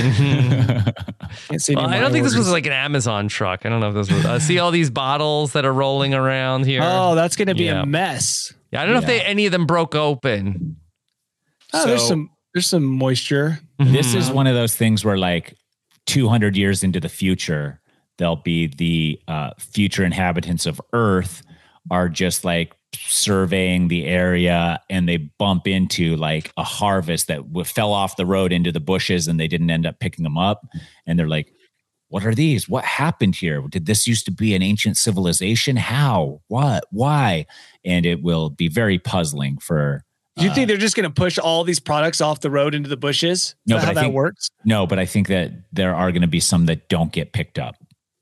Mhm. can't see any Well, of I my don't think this was orders. like an Amazon truck. I don't know if this was. Uh, see all these bottles that are rolling around here. Oh, that's going to be Yeah. a mess. Yeah, I don't know if Yeah. they any of them broke open. Oh, there's So- some there's some moisture. This Mhm. is one of those things where, like, two hundred years into the future, there'll be the uh, future inhabitants of Earth are just like surveying the area, and they bump into like a harvest that w- fell off the road into the bushes, and they didn't end up picking them up. And they're like, "What are these? What happened here? Did this used to be an ancient civilization? How? What? Why?" And it will be very puzzling for. Do you uh, think they're just going to push all these products off the road into the bushes? Is No, that but how I that think- works? No, but I think that there are going to be some that don't get picked up.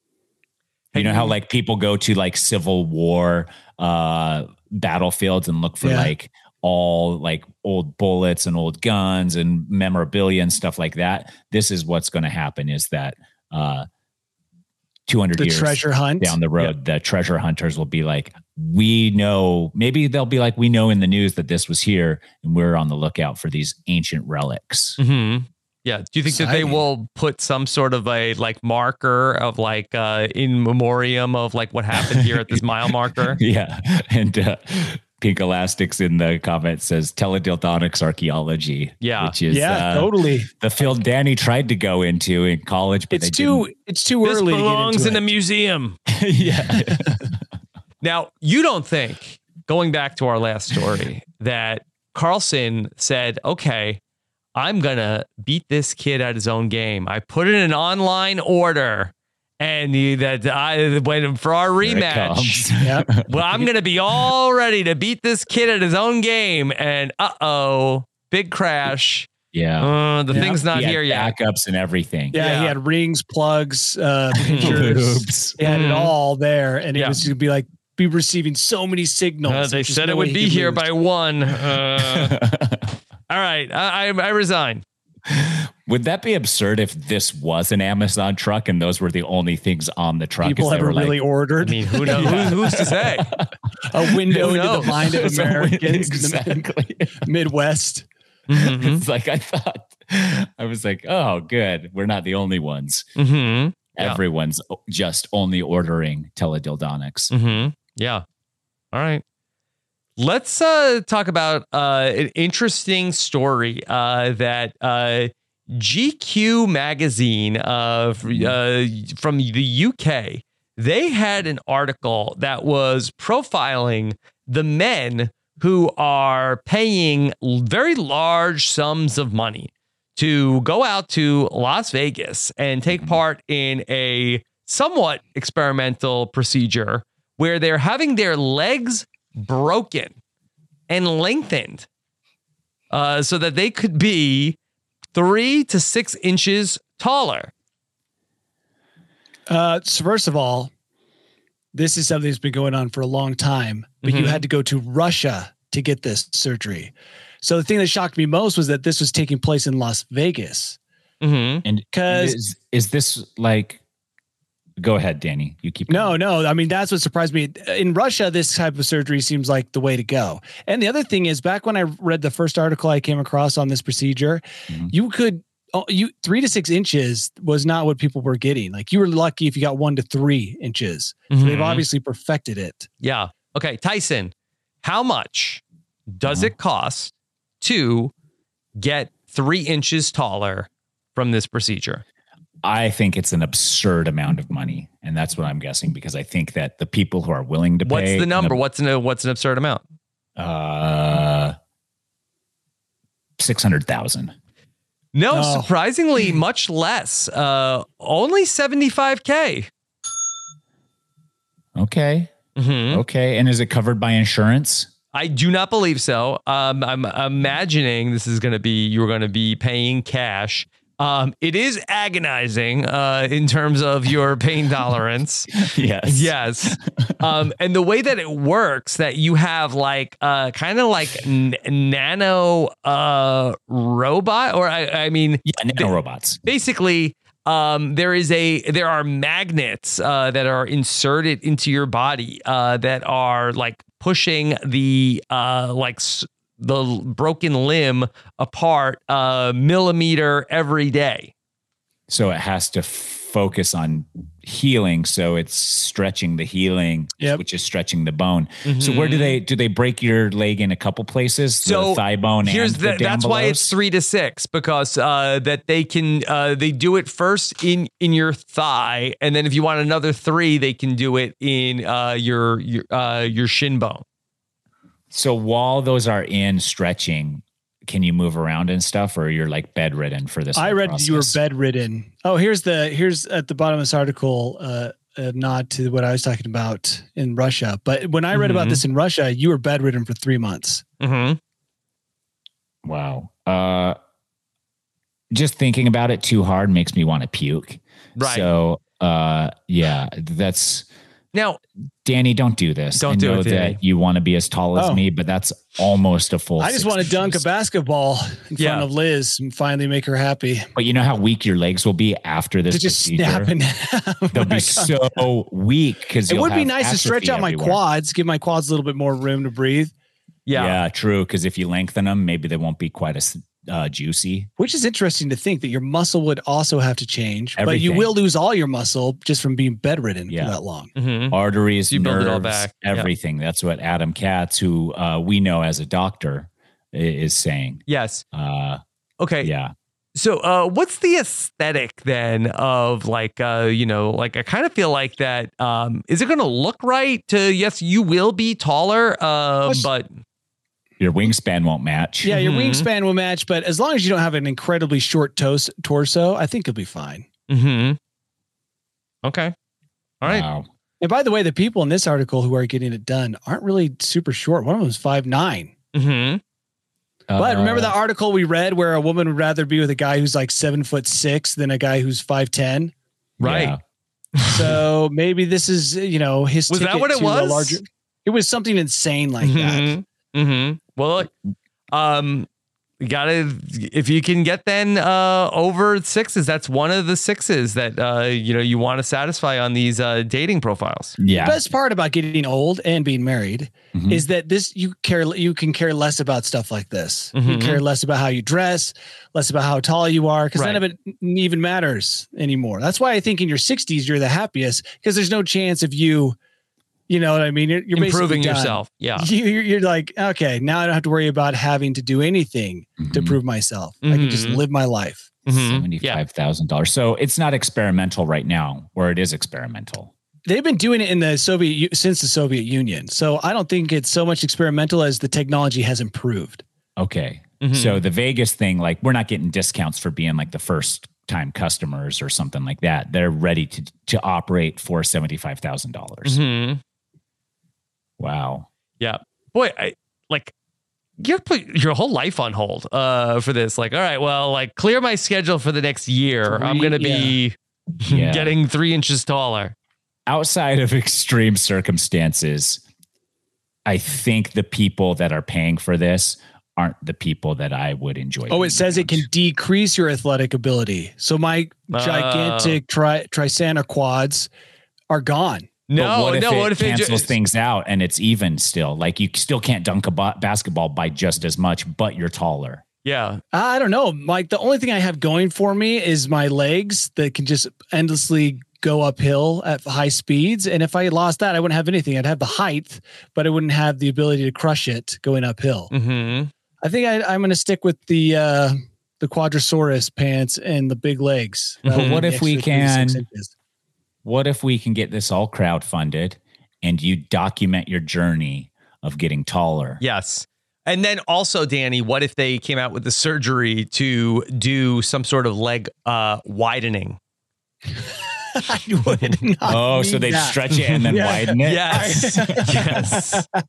You know how like people go to like Civil War uh, battlefields and look for Yeah. like all like old bullets and old guns and memorabilia and stuff like that. This is what's going to happen is that uh, two hundred The years treasure hunt? down the road, the treasure hunters will be like, we know, maybe they'll be like, we know in the news that this was here and we're on the lookout for these ancient relics. Mm-hmm. Yeah. Do you think that they Exciting. will put some sort of a like marker of like uh in memoriam of like what happened here at this mile marker? Yeah. And uh, Pink Elastics in the comment says teledildonics archaeology. Yeah. Which is Yeah, uh, totally. the field Danny tried to go into in college, but It's they too didn't. it's too This early to get belongs into in a it. museum. Yeah. Now, you don't think, going back to our last story, that Carlson said, okay, I'm going to beat this kid at his own game. I put in an online order and he, that I went for our Here it rematch. comes. Yep. Well, I'm going to be all ready to beat this kid at his own game. And uh-oh, big crash. Yeah. Uh, the Yeah. thing's not He had here yet. backups and everything. Yeah, Yeah. he had rings, plugs, uh, pictures. Loops. He had it Mhm. all there, and it Yeah. was going to be like be receiving so many signals. Uh, they There's just said no it way would he be could here lose. by one. Uh, all right. I, I, I resign. Would that be absurd if this was an Amazon truck and those were the only things on the truck? People Is they ever were like, really ordered. I mean, who knows? Who- who's to say? a window Who into the knows? mind of So, Americans exactly. in the Midwest. Mm-hmm. It's like I thought. I was like, oh, good. We're not the only ones. Mm-hmm. Yeah. Everyone's just only ordering teledildonics. Mm-hmm. Yeah. All right. Let's uh, talk about uh, an interesting story uh, that uh, G Q magazine uh, uh, from the U K, they had an article that was profiling the men who are paying very large sums of money to go out to Las Vegas and take part in a somewhat experimental procedure where they're having their legs broken and lengthened uh, so that they could be three to six inches taller. Uh, so first of all, this is something that's been going on for a long time, but Mm-hmm. you had to go to Russia to get this surgery. So the thing that shocked me most was that this was taking place in Las Vegas. Mm-hmm. And because is, is this like, go ahead, Danny, you keep No, no. I mean, that's what surprised me. In Russia, this type of surgery seems like the way to go. And the other thing is, back when I read the first article I came across on this procedure, mm-hmm. you could, oh, you three to six inches was not what people were getting. Like you were lucky if you got one to three inches. So Mhm. they've obviously perfected it. Yeah. Okay, Tyson, how much does it cost to get three inches taller from this procedure? I think it's an absurd amount of money, and that's what I'm guessing because I think that the people who are willing to pay. What's the number? What's an what's an absurd amount? Uh, six hundred thousand. No, Oh. surprisingly, much less. Uh, only seventy-five K. Okay. Mm-hmm. Okay, and is it covered by insurance? I do not believe so. Um, I'm imagining this is going to be you're going to be paying cash. Um, it is agonizing uh, in terms of your pain tolerance. Yes. Yes. Um, and the way that it works, that you have like uh, kind of like n- nano uh, robot, or I, I mean, yeah, nano robots. Basically, um, there is a there are magnets uh, that are inserted into your body uh, that are like pushing the uh, like. S- the broken limb apart a millimeter every day. So it has to f- focus on healing. So it's stretching the healing, Yep. which is stretching the bone. So where do they, do they break your leg in a couple places? So the thigh bone here's and the, the down that's why belows? it's three to six, because uh, that they can uh, they do it first in in your thigh, and then if you want another three, they can do it in uh, your your uh, your shin bone. So while those are in stretching, can you move around and stuff, or you're like bedridden for this? I whole read process? you were bedridden. Oh, here's the here's at the bottom of this article uh, a nod to what I was talking about in Russia. But when I read about Mhm. this in Russia, you were bedridden for three months. Mm-hmm. Wow. Uh, just thinking about it too hard makes me want to puke. Right. So, uh, yeah, that's now, Danny, don't do this. Don't I do know it, Danny. that you want to be as tall as Oh. me, but that's almost a full. I just six want to dunk a inches. basketball in Yeah. front of Liz and finally make her happy. But you know how weak your legs will be after this To just procedure? snap in half. They'll when I be come. so weak because It would be nice to stretch out my quads, give my quads a little bit more room to breathe. Yeah. Yeah, true. Because if you lengthen them, maybe they won't be quite as uh, juicy. Which is interesting to think that your muscle would also have to change, but you Everything. will lose all your muscle just from being bedridden Yeah. for that long. Mm-hmm. Arteries, You build nerves, it all back. Yeah. everything. That's what Adam Katz, who uh, we know as a doctor, i- is saying. Yes. Uh, Okay. yeah. So, uh, what's the aesthetic then of like, uh, you know, like I kind of feel like that. Um, is it going to look right? To yes, you will be taller, uh, What's- but Your wingspan won't match. Yeah, your Mhm. wingspan will match, but as long as you don't have an incredibly short tos- torso, I think you'll be fine. hmm okay, all right. Wow. And by the way, the people in this article who are getting it done aren't really super short. One of them is five nine. Mm-hmm. But remember Uh, the article we read where a woman would rather be with a guy who's like seven foot six than a guy who's five ten? Right. Yeah. So maybe this is, you know, his Was that ticket what it to was? A larger, it was something insane like that. Mm-hmm. Well, um, you gotta if you can get then uh over sixes, that's one of the sixes that uh you know you want to satisfy on these uh dating profiles. Yeah. The best part about getting old and being married Mhm. is that this you care you can care less about stuff like this. You Mhm. care less about how you dress, less about how tall you are, because none of Right. it n- even matters anymore. That's why I think in your sixties you're the happiest, because there's no chance of you, you know what I mean? You're, you're basically Improving done. yourself. Yeah. You, you're, you're like, okay, now I don't have to worry about having to do anything to Mhm. prove myself. I can just Mhm. live my life. seventy-five thousand dollars. So it's not experimental right now, or it is experimental. They've been doing it in the Soviet since the Soviet Union. So I don't think it's so much experimental as the technology has improved. Okay. Mm-hmm. So the Vegas thing, like we're not getting discounts for being like the first time customers or something like that. They're ready to, to operate for seventy-five thousand dollars. Mm-hmm. Wow. Yeah. Boy, I like you have to put your whole life on hold uh, for this. Like, all right, well, like clear my schedule for the next year. i I'm going to be Yeah. getting three inches taller. Outside of extreme circumstances, I think the people that are paying for this aren't the people that I would enjoy. Oh, it says it can decrease your athletic ability. So my gigantic tri Trisana quads are gone. But what if no, it what if it cancels ju- things out and it's even still? Like you still can't dunk a ba- basketball by just as much, but you're taller. Yeah. I don't know. Like the only thing I have going for me is my legs that can just endlessly go uphill at high speeds. And if I lost that, I wouldn't have anything. I'd have the height, but I wouldn't have the ability to crush it going uphill. Mm-hmm. I think I, I'm going to stick with the uh, the Quadrosaurus pants and the big legs. But what if we can? Inches. What if we can get this all crowdfunded and you document your journey of getting taller? Yes. And then also, Danny, what if they came out with the surgery to do some sort of leg uh, widening? I would not Oh, so they'd that. stretch it and then Yeah. widen it? Yes. Yes.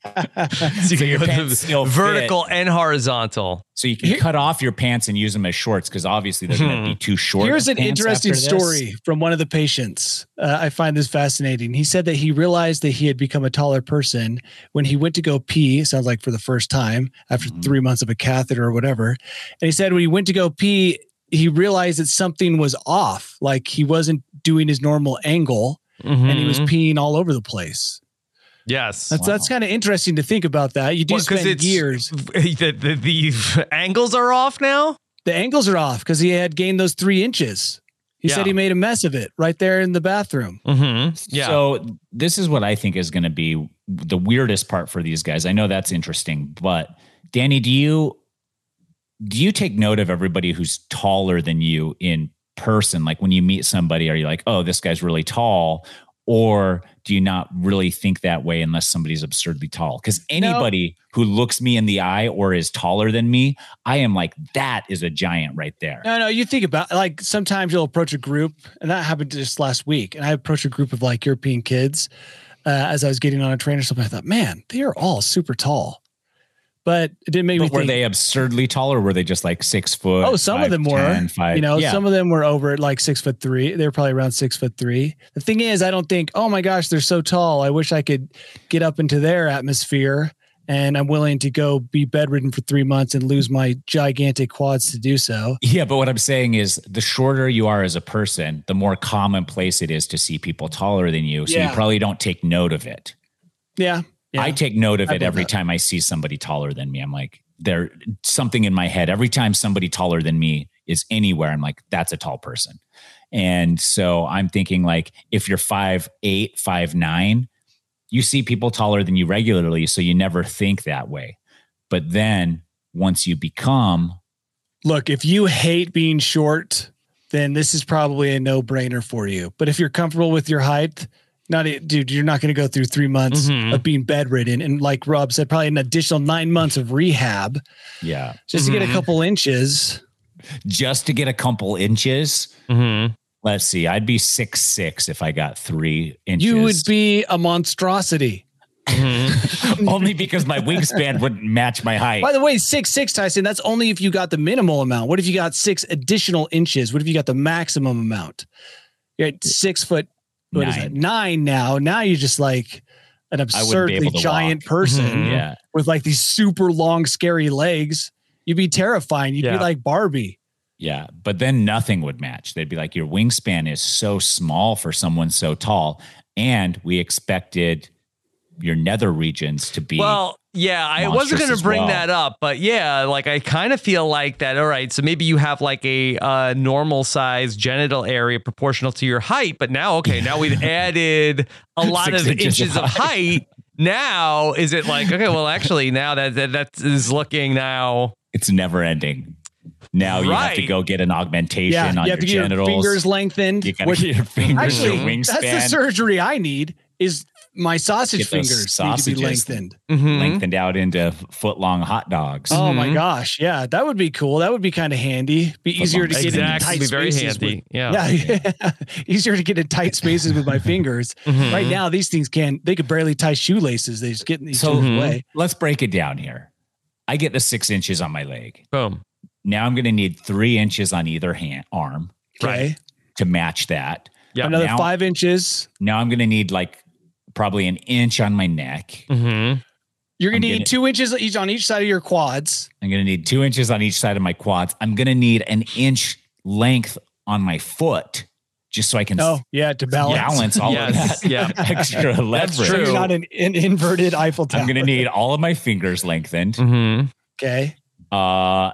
So, So you your go pants the still vertical fit. and horizontal. So you can cut off your pants and use them as shorts because obviously they're going to be too short. Here's an pants interesting after this. story from one of the patients. Uh, I find this fascinating. He said that he realized that he had become a taller person when he went to go pee, sounds like for the first time after Mm-hmm. three months of a catheter or whatever. And he said when he went to go pee, he realized that something was off. Like he wasn't doing his normal angle and he was Mhm. peeing all over the place. Yes. That's that's kind of interesting to think about that. You do Well, 'cause spend it's- years. The, the, the angles are off now? The angles are off because he had gained those three inches. He Yeah. said he made a mess of it right there in the bathroom. Mm-hmm. Yeah. So this is what I think is going to be the weirdest part for these guys. I know that's interesting, but Danny, do you do you take note of everybody who's taller than you in person? Like when you meet somebody, are you like, oh, this guy's really tall? Or do you not really think that way unless somebody's absurdly tall? Because anybody who looks me in the eye or is taller than me, I am like, that is a giant right there. No, no, you think about like sometimes you'll approach a group, and that happened just last week. And I approached a group of like European kids uh, as I was getting on a train or something. I thought, man, they are all super tall. But it didn't make But me were think. they absurdly tall or were they just like six foot? Oh, some five, of them were. ten, five? You know, Yeah. some of them were over at like six foot three. They were probably around six foot three. The thing is, I don't think, oh my gosh, they're so tall. I wish I could get up into their atmosphere. And I'm willing to go be bedridden for three months and lose my gigantic quads to do so. Yeah, but what I'm saying is the shorter you are as a person, the more commonplace it is to see people taller than you. So Yeah. you probably don't take note of it. Yeah. yeah. I take note of I it believe every that. time I see somebody taller than me. I'm like, there's something in my head. Every time somebody taller than me is anywhere, I'm like, that's a tall person. And so I'm thinking like, if you're five eight, five nine, you see people taller than you regularly, so you never think that way. But then once you become, Look, if you hate being short, then this is probably a no-brainer for you. But if you're comfortable with your height, not a, dude, you're not going to go through three months Mhm. of being bedridden. And like Rob said, probably an additional nine months of rehab yeah, just to get a Mhm. couple inches. just to get a couple inches. Mm-hmm. Let's see. I'd be six six if I got three inches. You would be a monstrosity. only because my wingspan wouldn't match my height. By the way, six six, Tyson, that's only if you got the minimal amount. What if you got six additional inches? What if you got the maximum amount? You're at six foot, what is Nine. that? Nine now. Now you're just like an I wouldn't be absurdly able to giant walk. person Mhm. Yeah. with like these super long, scary legs. You'd be terrifying. You'd Yeah. be like Barbie. Yeah. But then nothing would match. They'd be like, your wingspan is so small for someone so tall. And we expected your nether regions to be. Well, yeah, I wasn't monstrous going to as bring well. that up, but yeah, like I kind of feel like that. All right, so maybe you have like a uh, normal size genital area proportional to your height, but now, okay, now we've added a lot Six of inches inches, of of height. Now, is it like, okay, well, actually, now that that, that is looking now. It's never ending. Now you have to Right. go get an augmentation Yeah, on you your have to get your genitals. fingers lengthened. You gotta which- get your fingers, Actually, your wingspan. that's the surgery I need. Is my sausage Get those fingers need to sausages be lengthened? Mhm. lengthened out into foot long hot dogs. Oh my Mhm. gosh, yeah, that would be cool. That would be kind of handy. Be easier to get in Exactly, tight be very spaces handy. with- Yeah. yeah, easier to get in tight spaces with my fingers. Mhm. Right now, these things can't. They could barely tie shoelaces. They just get in each So other's way. let's break it down here. I get the six inches on my leg. Boom. Now I'm going to need three inches on either hand arm Okay, to match that. Yeah. another now- five inches. Now I'm going to need like probably an inch on my neck. Mm-hmm. You're gonna I'm need getting- two inches each on each side of your quads. I'm going to need two inches on each side of my quads. I'm going to need an inch length on my foot just so I can Oh, yeah, to balance. balance all Yes, of that yeah. extra leverage. So you're not an, an inverted Eiffel Tower. I'm going to need all of my fingers lengthened. Mm-hmm. Okay, Uh,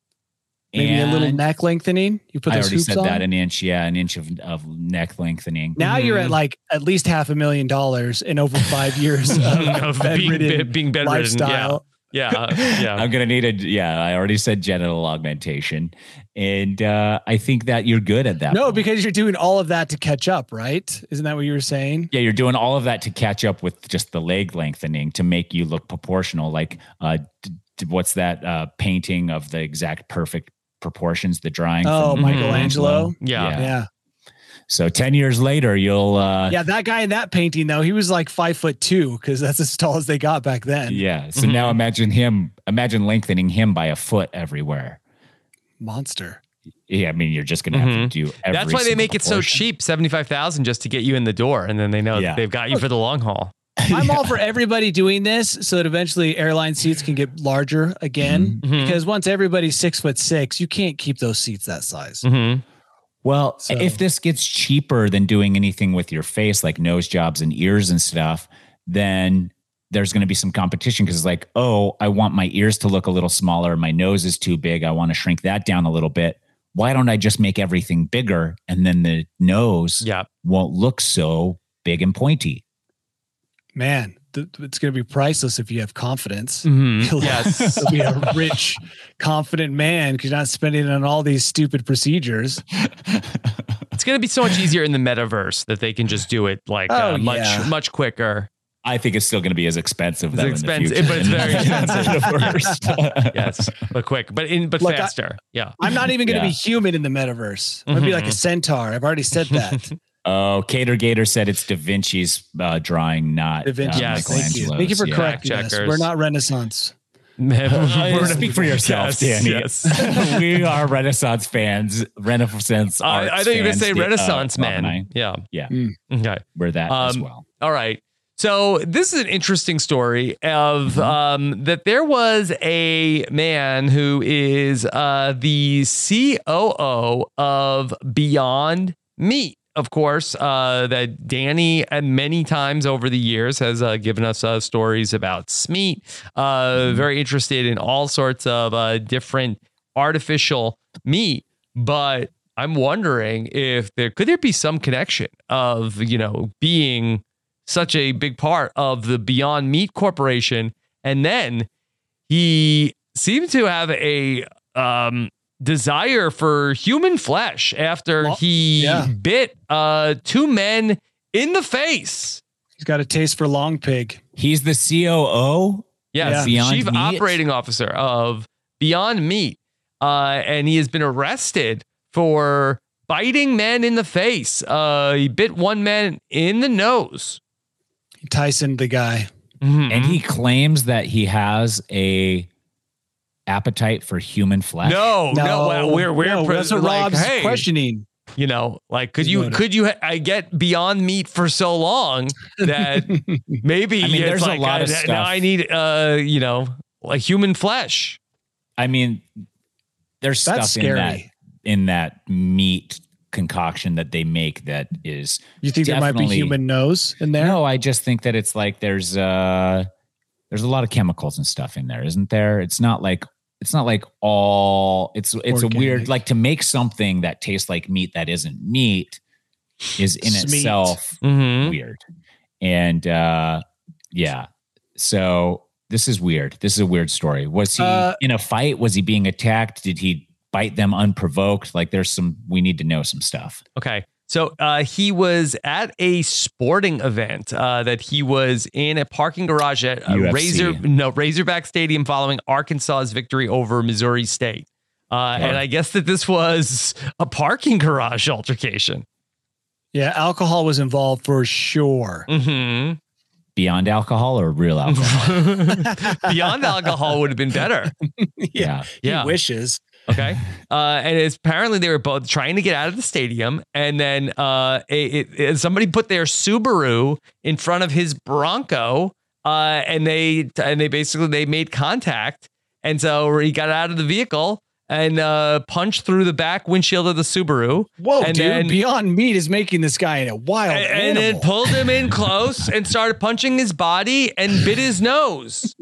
maybe a little and neck lengthening. You put I those already hoops said on. that, an inch. Yeah, an inch of, of neck lengthening. Now you're Mhm. at like at least half a million dollars in over five years of, Of being, bedridden being bedridden. lifestyle. Yeah. Yeah. Yeah. I'm gonna need a yeah. I already said genital augmentation, and uh, I think that you're good at that. No, point. because you're doing all of that to catch up, right? Isn't that what you were saying? yeah, you're doing all of that to catch up with just the leg lengthening to make you look proportional. Like, uh, d- d- what's that uh, painting of the exact perfect proportions? The drawing. Oh, from Michelangelo. Yeah. Yeah. So ten years later, you'll. Uh, Yeah, that guy in that painting though, he was like five foot two because that's as tall as they got back then. Yeah. So now imagine him. Imagine lengthening him by a foot everywhere. Monster. Yeah, I mean, you're just gonna have Mhm. to do. Every That's why they single make it so proportion. cheap, seventy-five thousand just to get you in the door. And then they know Yeah. that they've got you for the long haul. I'm all for everybody doing this so that eventually airline seats can get larger again. Mhm. Because once everybody's six foot six, you can't keep those seats that size. Mm-hmm. Well, So- if this gets cheaper than doing anything with your face, like nose jobs and ears and stuff, then there's going to be some competition because it's like, oh, I want my ears to look a little smaller. My nose is too big. I want to shrink that down a little bit. Why don't I just make everything bigger and then the nose Yeah. won't look so big and pointy? Man, th- it's going to be priceless if you have confidence. Mhm. You'll, Yes. you'll be a rich, confident man because you're not spending it on all these stupid procedures. It's going to be so much easier in the metaverse that they can just do it like Oh, uh, much, yeah. much quicker. I think it's still going to be as expensive. It's though, expensive, in the but it's future. very expensive. Metaverse. Yes, but quick, but in but Look, I- faster. Yeah. I'm not even going to Yeah. be human in the metaverse. I'm going to be like a centaur. I've already said that. Oh, Cater Gator said it's Da Vinci's uh, drawing, not Da Vinci. uh, Yes. Thank you. Michelangelo's. Thank you for Yeah. correcting us. Checkers. We're not Renaissance. Uh, speak for yourself, Yes, Danny. yes. We are Renaissance fans. Renaissance. I, I arts thought you were going fans, to say the- uh, Renaissance Rob and man. I. Yeah. Yeah, Okay. we're that as Um, well. All right. So this is an interesting story of um, that there was a man who is uh, the C O O of Beyond Meat. Of course, uh, that Danny uh, many times over the years has uh, given us uh, stories about Smeat. Uh, very interested in all sorts of uh, different artificial meat, but I'm wondering if there could there be some connection of you know being such a big part of the Beyond Meat Corporation, and then he seemed to have a um, desire for human flesh after Well, he yeah. bit uh, two men in the face. He's got a taste for long pig. He's the C O O. Yes, Yeah. Beyond chief Meat? operating officer of Beyond Meat, uh, and he has been arrested for biting men in the face. Uh, he bit one man in the nose. Tyson, the guy. Mhm. And he claims that he has a appetite for human flesh. No, no, well, we're we're no, pre- that's what like, Rob's hey, questioning. you know, like could His you motive. could you I get Beyond Meat for so long that maybe I mean, it's there's a like, lot uh, of now stuff. I need uh you know like human flesh. I mean, there's That's stuff in that scary. in that meat concoction that they make that is. You think there might be definitely- human nose in there? No, I just think that it's like there's uh there's a lot of chemicals and stuff in there, isn't there? It's not like it's not like all it's it's a weird Organic. like to make something that tastes like meat that isn't meat is in Smeat. itself Mhm. weird. And uh yeah. So this is weird. This is a weird story. Was he Uh, in a fight? Was he being attacked? Did he bite them unprovoked? Like there's some, we need to know some stuff. Okay. So uh, he was at a sporting event uh, that he was in a parking garage at uh, Razor, no, Razorback Stadium following Arkansas's victory over Missouri State. Uh, Yeah. And I guess that this was a parking garage altercation. Yeah, alcohol was involved for sure. Mm-hmm. Beyond alcohol or real alcohol? Beyond alcohol would have been better. Yeah. Yeah. He wishes. Okay. Uh, and it's, apparently they were both trying to get out of the stadium. And then uh, it, it, somebody put their Subaru in front of his Bronco. Uh, and they and they basically they made contact. And so he got out of the vehicle and uh, punched through the back windshield of the Subaru. Whoa, and dude. then, Beyond Meat is making this guy a wild and, animal. and then pulled him in close and started punching his body and bit his nose.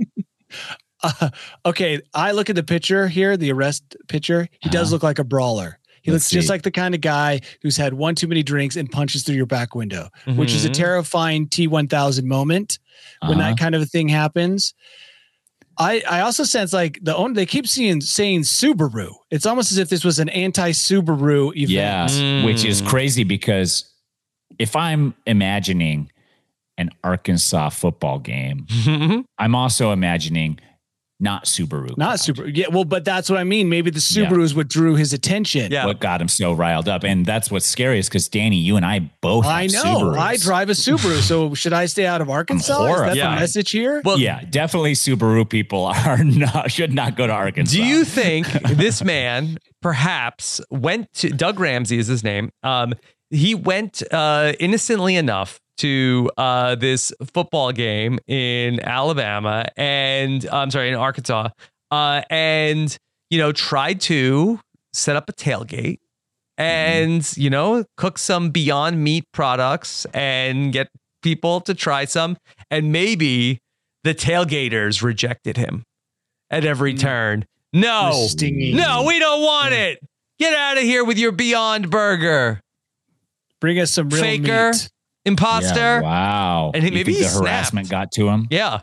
Uh, okay, I look at the picture here, the arrest picture. He does look like a brawler. He Let's looks just see. like the kind of guy who's had one too many drinks and punches through your back window, which is a Mhm. terrifying T one thousand moment when Uh-huh. that kind of a thing happens. I, I also sense like the owner, they keep seeing saying Subaru. It's almost as if this was an anti-Subaru event. Yeah, which is crazy because if I'm imagining an Arkansas football game, I'm also imagining not Subaru. Not Subaru. Yeah, well, but that's what I mean. Maybe the Subaru is what drew his attention. What got him so riled up. And that's what's scary is because Danny, you and I both have I know. Subarus. I drive a Subaru. So should I stay out of Arkansas? Is that horrified. the message here? Well, yeah, definitely Subaru people are not should not go to Arkansas. Do you think this man perhaps went to Doug Ramsey is his name? Um, he went uh, innocently enough to uh, this football game in Alabama and I'm sorry, in Arkansas, uh, and you know tried to set up a tailgate and Mm-hmm. you know cook some Beyond Meat products and get people to try some, and maybe the tailgaters rejected him at every turn. No, The stinging. no, we don't want it. Get out of here with your Beyond Burger. Bring us some real Faker, meat. imposter. Yeah, wow. And he, You maybe think he the harassment snapped. got to him. Yeah.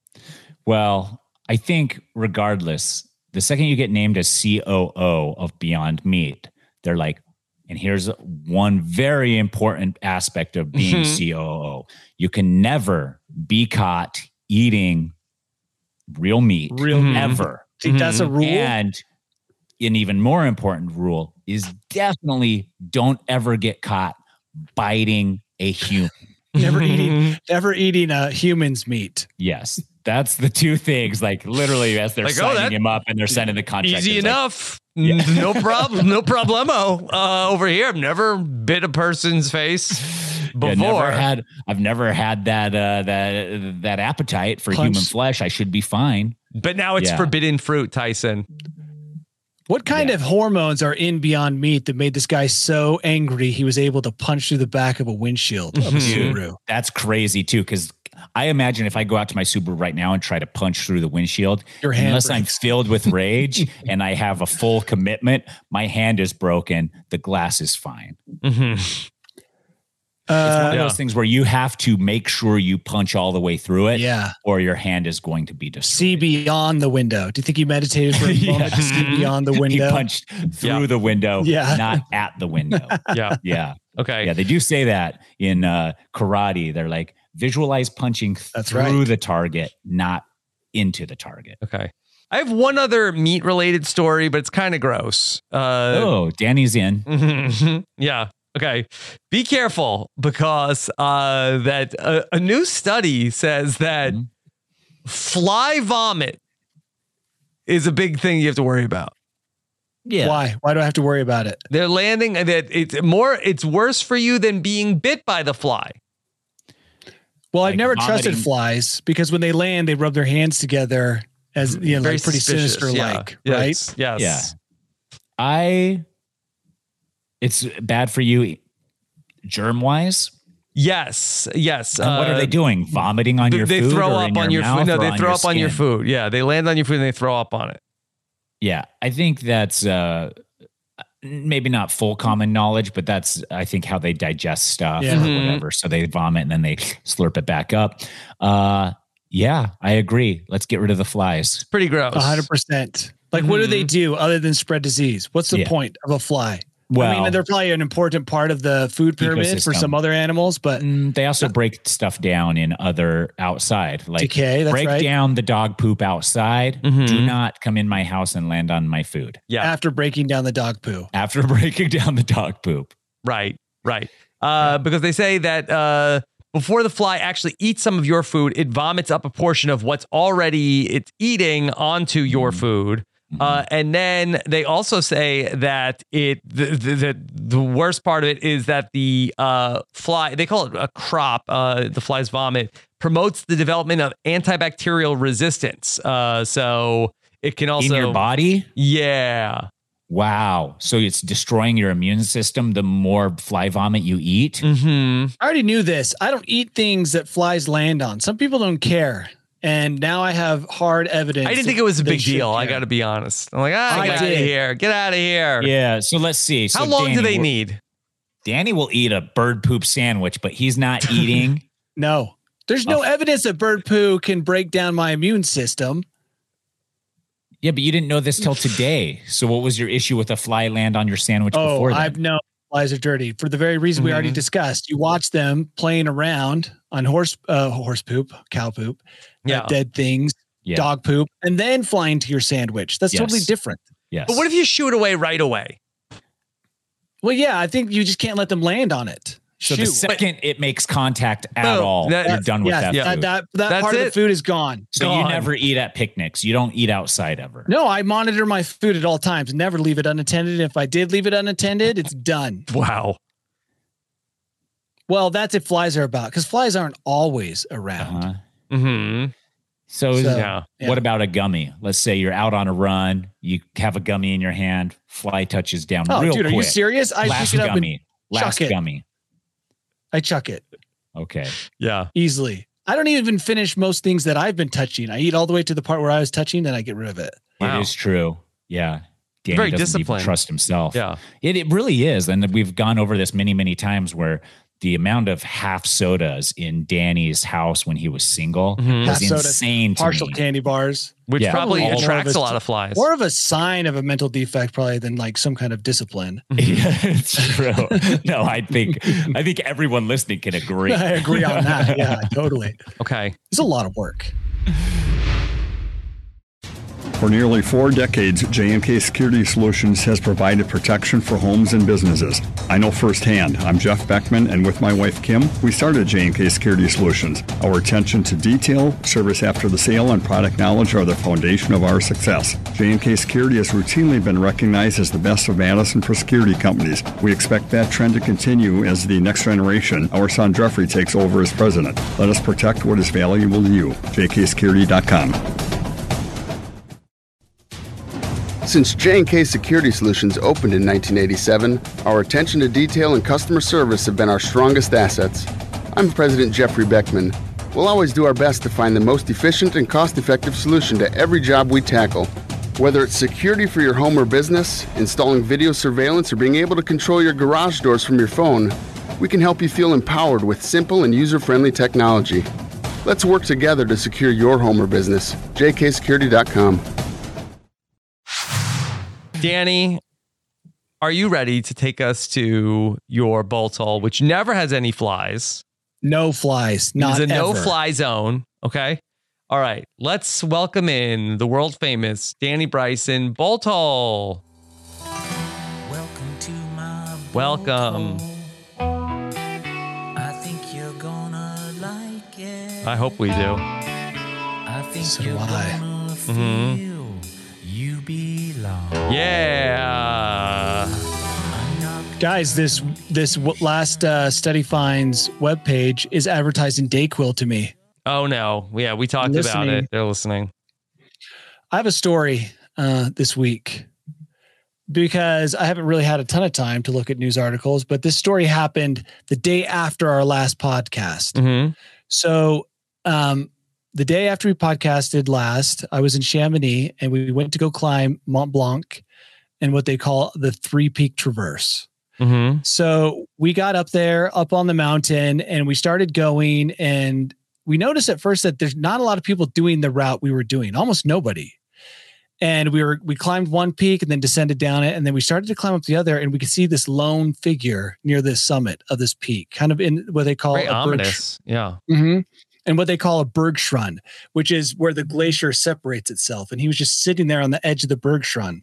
Well, I think regardless, the second you get named as C O O of Beyond Meat, they're like, and here's one very important aspect of being Mhm. C O O. You can never be caught eating real meat. Real meat. ever. Think that's a rule? And an even more important rule is definitely don't ever get caught biting a human. Never eating, never eating a human's meat. Yes. That's the two things. Like literally as they're Like, oh, signing that- him up and they're sending the contract. Easy it's like, enough. N- No problem. No problemo. Uh, over here, I've never bit a person's face before. yeah, never had, I've never had that uh, that that appetite for Punch. human flesh. I should be fine. But now it's Yeah. forbidden fruit, Tyson. What kind of hormones are in Beyond Meat that made this guy so angry he was able to punch through the back of a windshield of a Dude, Subaru? that's crazy too. Because I imagine if I go out to my Subaru right now and try to punch through the windshield, Your hand unless I'm breaks. filled with rage and I have a full commitment, my hand is broken. The glass is fine. Mm-hmm. It's one of Uh, those things where you have to make sure you punch all the way through it, yeah. or your hand is going to be destroyed. See beyond the window. Do you think he meditated for a moment to see beyond the He window? punched through Yeah. the window, Yeah. not at the window. Yeah. Yeah. Okay. Yeah, they do say that in uh, karate. They're like, visualize punching That's through right. the target, not into the target. Okay. I have one other meat related story, but it's kind of gross. Uh, oh, Danny's in. Mhm. Yeah. Okay. Be careful because uh, that uh, a new study says that Mm-hmm. fly vomit is a big thing you have to worry about. Yeah. Why? Why do I have to worry about it? They're landing that it's more, it's worse for you than being bit by the fly. Well, I've Like never trusted vomiting. flies because when they land, they rub their hands together as you know, Very like pretty suspicious. sinister Yeah. like, right? Yes. Yes. Yeah. I, it's bad for you germ wise. Yes. Yes. And what are Uh, they doing? Vomiting on Th- your they food? throw or up in on your mouth food. No, or they on throw your up on your skin? food. Yeah, they land on your food and they throw up on it. Yeah, I think that's uh, maybe not full common knowledge, but that's I think how they digest stuff Yeah. or Mhm. whatever. So they vomit and then they slurp it back up. Uh, yeah, I agree. Let's get rid of the flies. Pretty gross. A hundred percent. Like, what do they Mm-hmm. do other than spread disease? What's the Yeah. point of a fly? Well, I mean, they're probably an important part of the food pyramid for Ecosystem. some other animals, but Mm, they also break stuff down in other outside, like Decay, that's break right. down the dog poop outside. Mhm. Do not come in my house and land on my food Yeah. after breaking down the dog poo. after breaking down the dog poop. Right, right. Uh, because they say that uh, before the fly actually eats some of your food, it vomits up a portion of what's already it's eating onto your food. Uh, and then they also say that it the, the the the worst part of it is that the uh, fly, they call it a crop, uh, the fly's vomit, promotes the development of antibacterial resistance. Uh, so it can also In your body? Yeah. Wow. So it's destroying your immune system the more fly vomit you eat? Mm-hmm. I already knew this. I don't eat things that flies land on. Some people don't care. And now I have hard evidence. I didn't think it was a they big should deal. I care. got to be honest. I'm like, ah, I get out of did. here. Get out of here. Yeah. So let's see. So How long do Danny, they we're- need? Danny will eat a bird poop sandwich, but he's not eating. No, there's no evidence that bird poo can break down my immune system. Yeah, but you didn't know this till today. So what was your issue with a fly land on your sandwich Oh, before that? I've known flies are dirty for the very reason we already Mhm. discussed. You watch them playing around on horse, uh, horse poop, cow poop, uh, Yeah. dead things, Yeah. dog poop, and then flying to your sandwich. That's Yes. totally different. Yes. But what if you shoo it away right away? Well, yeah, I think you just can't let them land on it. So Shoot. the second it makes contact at Boom. all, That- you're done with yes, that that, food. that, that That's part of the it? food is gone. so Gone. you never eat at picnics. You don't eat outside ever. No, I monitor my food at all times. Never leave it unattended. If I did leave it unattended, it's done. Wow. Well, that's if flies are about, because flies aren't always around. Uh-huh. Mm-hmm. So, So, yeah. yeah. what about a gummy? Let's say you're out on a run, you have a gummy in your hand, fly touches down Oh, real dude, quick. are you serious? I Last pick it up gummy. and Last chuck it. gummy. I chuck it Okay. Yeah. easily. I don't even finish most things that I've been touching. I eat all the way to the part where I was touching, then I get rid of it. Wow. It is true. Yeah. Danny Very doesn't disciplined. even trust himself. Yeah. It, it really is. And we've gone over this many, many times where the amount of half sodas in Danny's house when he was single Mhm. was Half soda, insane to partial me. candy bars. Which Yeah. probably All of attracts us- a lot of flies. More of a sign of a mental defect, probably, than like some kind of discipline. Yeah, it's true. No, I think I think everyone listening can agree. I agree on that. Yeah, totally. Okay. It's a lot of work. For nearly four decades, J and K Security Solutions has provided protection for homes and businesses. I know firsthand. I'm Jeff Beckman, and with my wife Kim, we started J and K Security Solutions. Our attention to detail, service after the sale, and product knowledge are the foundation of our success. J and K Security has routinely been recognized as the best of Madison for security companies. We expect that trend to continue as the next generation, our son Jeffrey, takes over as president. Let us protect what is valuable to you. J K security dot com. Since J and K Security Solutions opened in nineteen eighty-seven, our attention to detail and customer service have been our strongest assets. I'm President Jeffrey Beckman. We'll always do our best to find the most efficient and cost-effective solution to every job we tackle. Whether it's security for your home or business, installing video surveillance, or being able to control your garage doors from your phone, we can help you feel empowered with simple and user-friendly technology. Let's work together to secure your home or business. J K security dot com. Danny, are you ready to take us to your bolt hole, which never has any flies? No flies. Not It's a ever. no-fly zone. Okay. All right. Let's welcome in the world famous Danny Bryson bolt hole. Welcome to my Welcome. I think you're gonna like it. I hope we do. I think So you're do I. gonna feel Mhm. you belong. Yeah. Guys, this this w- last uh, Study Finds webpage is advertising Dayquil to me. Oh no. Yeah, we talked about Listening. it. They're listening. I have a story uh, this week because I haven't really had a ton of time to look at news articles, but this story happened the day after our last podcast. Mm-hmm. So um, the day after we podcasted last, I was in Chamonix and we went to go climb Mont Blanc and what they call the Three Peak Traverse. Mm-hmm. So we got up there, up on the mountain, and we started going. And we noticed at first that there's not a lot of people doing the route we were doing, almost nobody. And we were we climbed one peak and then descended down it, and then we started to climb up the other, and we could see this lone figure near the summit of this peak, kind of in what they call Very a ominous. berg, Yeah. mm-hmm, and what they call a bergschrund, which is where the glacier separates itself. And he was just sitting there on the edge of the bergschrund.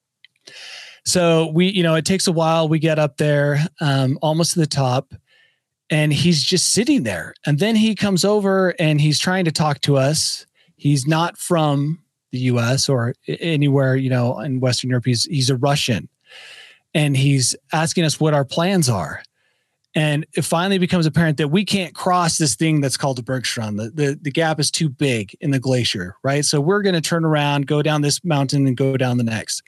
So we, you know, it takes a while. We get up there, um, almost to the top, and he's just sitting there. And then he comes over and he's trying to talk to us. He's not from the U S or anywhere, you know, in Western Europe. He's, he's a Russian, and he's asking us what our plans are. And it finally becomes apparent that we can't cross this thing that's called the Bergschrund. The, the, the gap is too big in the glacier, right? So we're going to turn around, go down this mountain, and go down the next.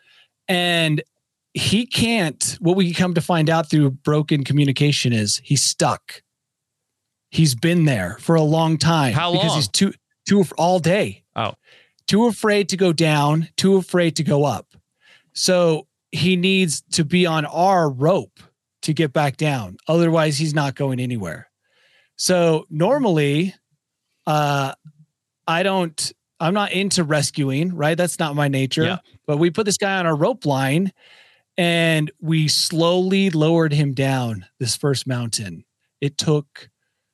And he can't, what we come to find out through broken communication is he's stuck. He's been there for a long time. How because long? he's too, too, all day. Oh. Too afraid to go down, too afraid to go up. So he needs to be on our rope to get back down. Otherwise, he's not going anywhere. So normally, uh, I don't, I'm not into rescuing, right? That's not my nature. Yeah. But we put this guy on a rope line, and we slowly lowered him down this first mountain. It took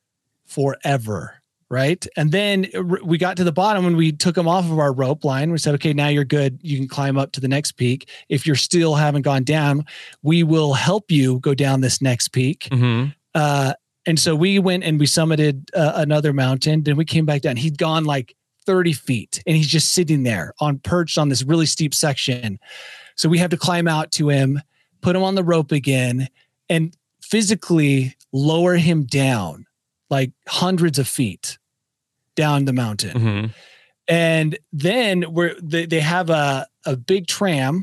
forever, right? And then we got to the bottom and we took him off of our rope line. We said, okay, now you're good. You can climb up to the next peak. If you're still haven't gone down, we will help you go down this next peak. Mm-hmm. Uh, and so we went and we summited uh, another mountain. Then we came back down. He'd gone like thirty feet, and he's just sitting there on perched on this really steep section. So we have to climb out to him, put him on the rope again, and physically lower him down like hundreds of feet down the mountain. Mm-hmm. And then we're, they, they have a, a big tram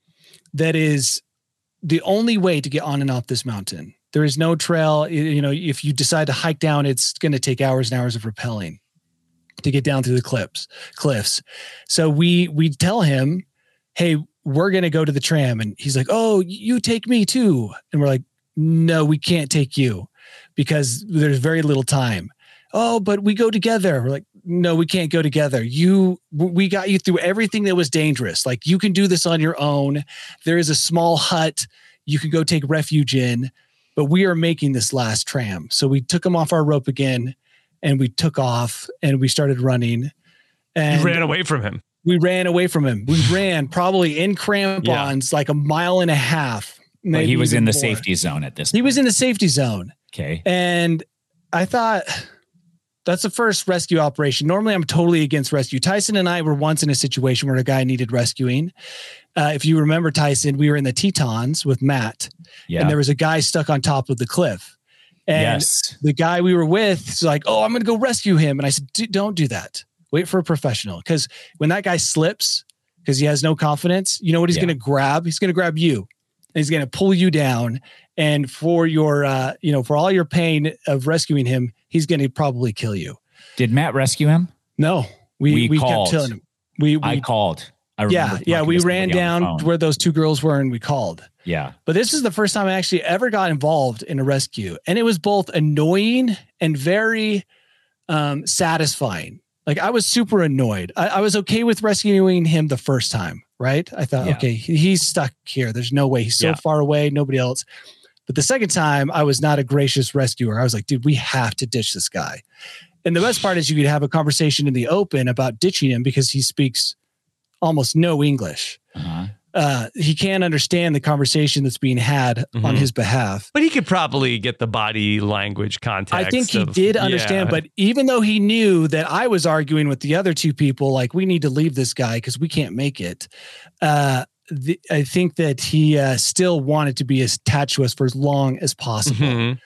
that is the only way to get on and off this mountain. There is no trail. You know, if you decide to hike down, it's going to take hours and hours of rappelling to get down through the cliffs, cliffs. So we, we tell him, hey, we're going to go to the tram. And he's like, oh, you take me too. And we're like, no, we can't take you because there's very little time. Oh, but we go together. We're like, no, we can't go together. You, we got you through everything that was dangerous. Like, you can do this on your own. There is a small hut you can go take refuge in, but we are making this last tram. So we took him off our rope again, and we took off and we started running. And you ran away from him. We ran away from him. We ran probably in crampons, yeah. like a mile and a half. Well, he was in the more. safety zone at this point. He was in the safety zone. Okay. And I thought that's the first rescue operation. Normally I'm totally against rescue. Tyson and I were once in a situation where a guy needed rescuing. Uh, if you remember, Tyson, we were in the Tetons with Matt, yeah. and there was a guy stuck on top of the cliff. And yes. the guy we were with is like, oh, I'm going to go rescue him. And I said, don't do that. Wait for a professional. Because when that guy slips, because he has no confidence, you know what he's yeah. going to grab? He's going to grab you. And he's going to pull you down. And for your, uh, you know, for all your pain of rescuing him, he's going to probably kill you. Did Matt rescue him? No. We, we, we called. kept telling him. We, we I called. I yeah. Yeah. We ran down where those two girls were and we called. Yeah. But this is the first time I actually ever got involved in a rescue. And it was both annoying and very um, satisfying. Like, I was super annoyed. I, I was okay with rescuing him the first time, right? I thought, yeah. okay, he, he's stuck here. There's no way. He's so yeah. far away. Nobody else. But the second time, I was not a gracious rescuer. I was like, dude, we have to ditch this guy. And the best part is you could have a conversation in the open about ditching him because he speaks almost no English. Uh-huh. Uh, he can't understand the conversation that's being had mm-hmm. on his behalf. But he could probably get the body language context. I think he of, did understand, yeah. but even though he knew that I was arguing with the other two people, like, we need to leave this guy because we can't make it. Uh, the, I think that he uh, still wanted to be attached to us for as long as possible. Mm-hmm.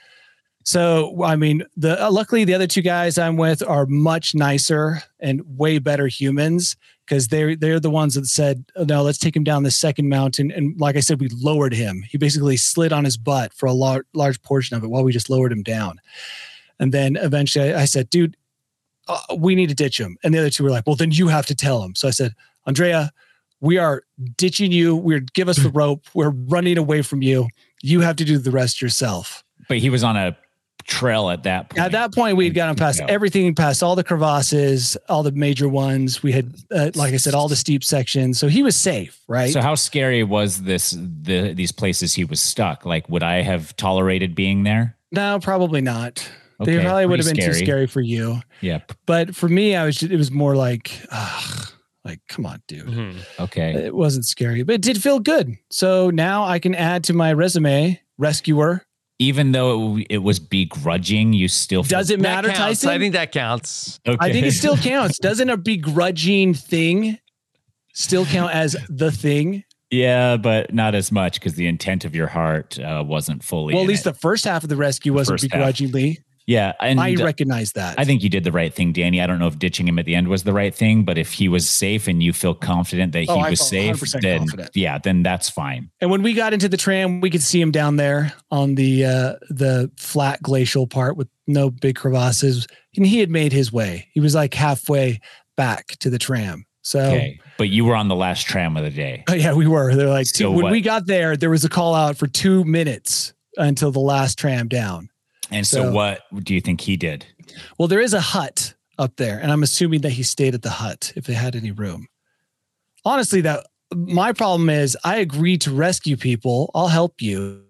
So, I mean, the uh, luckily the other two guys I'm with are much nicer and way better humans because they're they're the ones that said, oh, no, let's take him down the second mountain. And like I said, we lowered him. He basically slid on his butt for a lar- large portion of it while we just lowered him down. And then eventually I, I said, dude, uh, we need to ditch him. And the other two were like, well, then you have to tell him. So I said, Andrea, we are ditching you. We're give us the rope. We're running away from you. You have to do the rest yourself. But he was on a trail at that point. At that point, we had gotten past Yeah. everything, past all the crevasses, all the major ones. We had, uh, like I said, all the steep sections. So he was safe, right? So how scary was this? The these places he was stuck. Like, would I have tolerated being there? No, probably not. Okay, They probably would have pretty been too scary. scary for you. Yeah. But for me, I was. Just, it was more like, ugh, like, come on, dude. Mm-hmm. Okay. It wasn't scary, but it did feel good. So now I can add to my resume, rescuer. Even though it, it was begrudging, you still feel- Does it matter, That counts. Tyson? I think that counts. Okay. I think it still counts. Doesn't a begrudging thing still count as the thing? Yeah, but not as much because the intent of your heart uh, wasn't fully. Well, at in least it. the first half of the rescue wasn't First half. begrudgingly. Yeah, and I recognize that. I think you did the right thing, Danny. I don't know if ditching him at the end was the right thing, but if he was safe and you feel confident that he Oh, I was felt safe, one hundred percent then confident. yeah, then that's fine. And when we got into the tram, we could see him down there on the uh, the flat glacial part with no big crevasses, and he had made his way. He was like halfway back to the tram. So, Okay, but you were on the last tram of the day. oh, yeah, we were. They're like, So when what- we got there, there was a call out for two minutes until the last tram down. And so, So- what do you think he did? Well, there is a hut up there, and I'm assuming that he stayed at the hut if they had any room. Honestly, that my problem is I agreed to rescue people. I'll help you.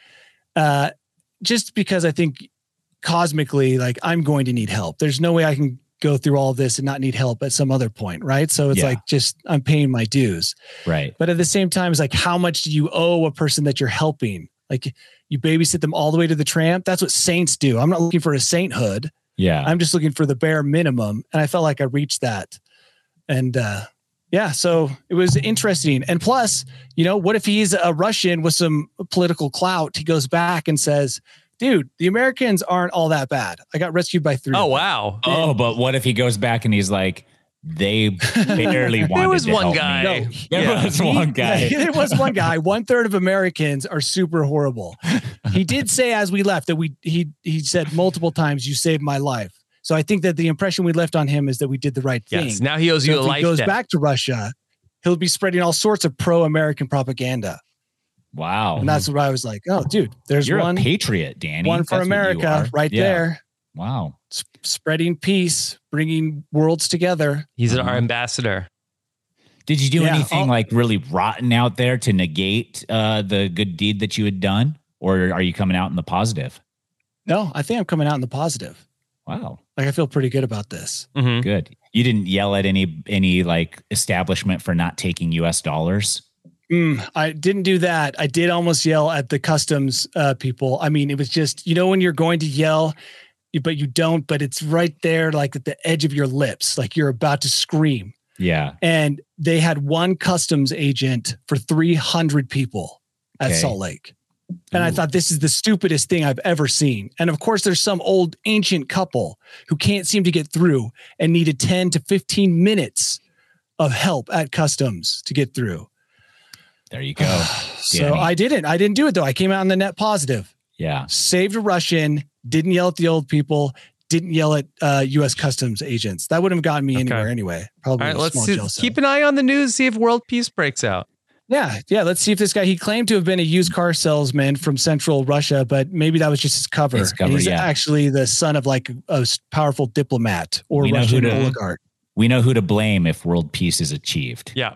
Uh, just because I think cosmically, like I'm going to need help. There's no way I can go through all of this and not need help at some other point, right? So it's Yeah. like just I'm paying my dues. Right. But at the same time, it's like, how much do you owe a person that you're helping? Like you babysit them all the way to the tram. That's what saints do. I'm not looking for a sainthood. Yeah. I'm just looking for the bare minimum. And I felt like I reached that. And uh, yeah, so it was interesting. And plus, you know, what if he's a Russian with some political clout? He goes back and says, dude, the Americans aren't all that bad. I got rescued by three. Oh, wow. Oh, but what if he goes back and he's like, they barely wanted There was to one help guy. me. No, There yeah. was one guy. There was one guy. One third of Americans are super horrible. He did say as we left that we he he said multiple times, "You saved my life." So I think that the impression we left on him is that we did the right thing. Yes. Now he owes So you a if life he goes debt. back to Russia, he'll be spreading all sorts of pro-American propaganda. Wow. And that's what I was like, oh, dude, there's You're one a patriot, Danny. one That's for what you America are. right Yeah. there. Wow. S- spreading peace, bringing worlds together. He's our ambassador. Did you do Yeah, anything I'll- like really rotten out there to negate uh, the good deed that you had done? Or are you coming out in the positive? No, I think I'm coming out in the positive. Wow. Like I feel pretty good about this. Mm-hmm. Good. You didn't yell at any any like establishment for not taking U S dollars? Mm, I didn't do that. I did almost yell at the customs uh, people. I mean, it was just, you know, when you're going to yell, but you don't, but it's right there, like at the edge of your lips, like you're about to scream. Yeah. And they had one customs agent for three hundred people at Okay. Salt Lake. And I Ooh. thought, this is the stupidest thing I've ever seen. And of course, there's some old ancient couple who can't seem to get through and needed ten to fifteen minutes of help at customs to get through. There you go. So Danny. I didn't. I didn't do it though. I came out in the net positive. Yeah. Saved a Russian, didn't yell at the old people, didn't yell at uh, U S customs agents. That wouldn't have gotten me anywhere anyway. Probably All right, a let's small see, jail cell. keep an eye on the news, see if world peace breaks out. Yeah, yeah. Let's see if this guy, he claimed to have been a used car salesman from central Russia, but maybe that was just his cover. His cover, And he's yeah. actually the son of like a s- powerful diplomat or We know who Russian to- oligarch. We know who to blame if world peace is achieved. Yeah.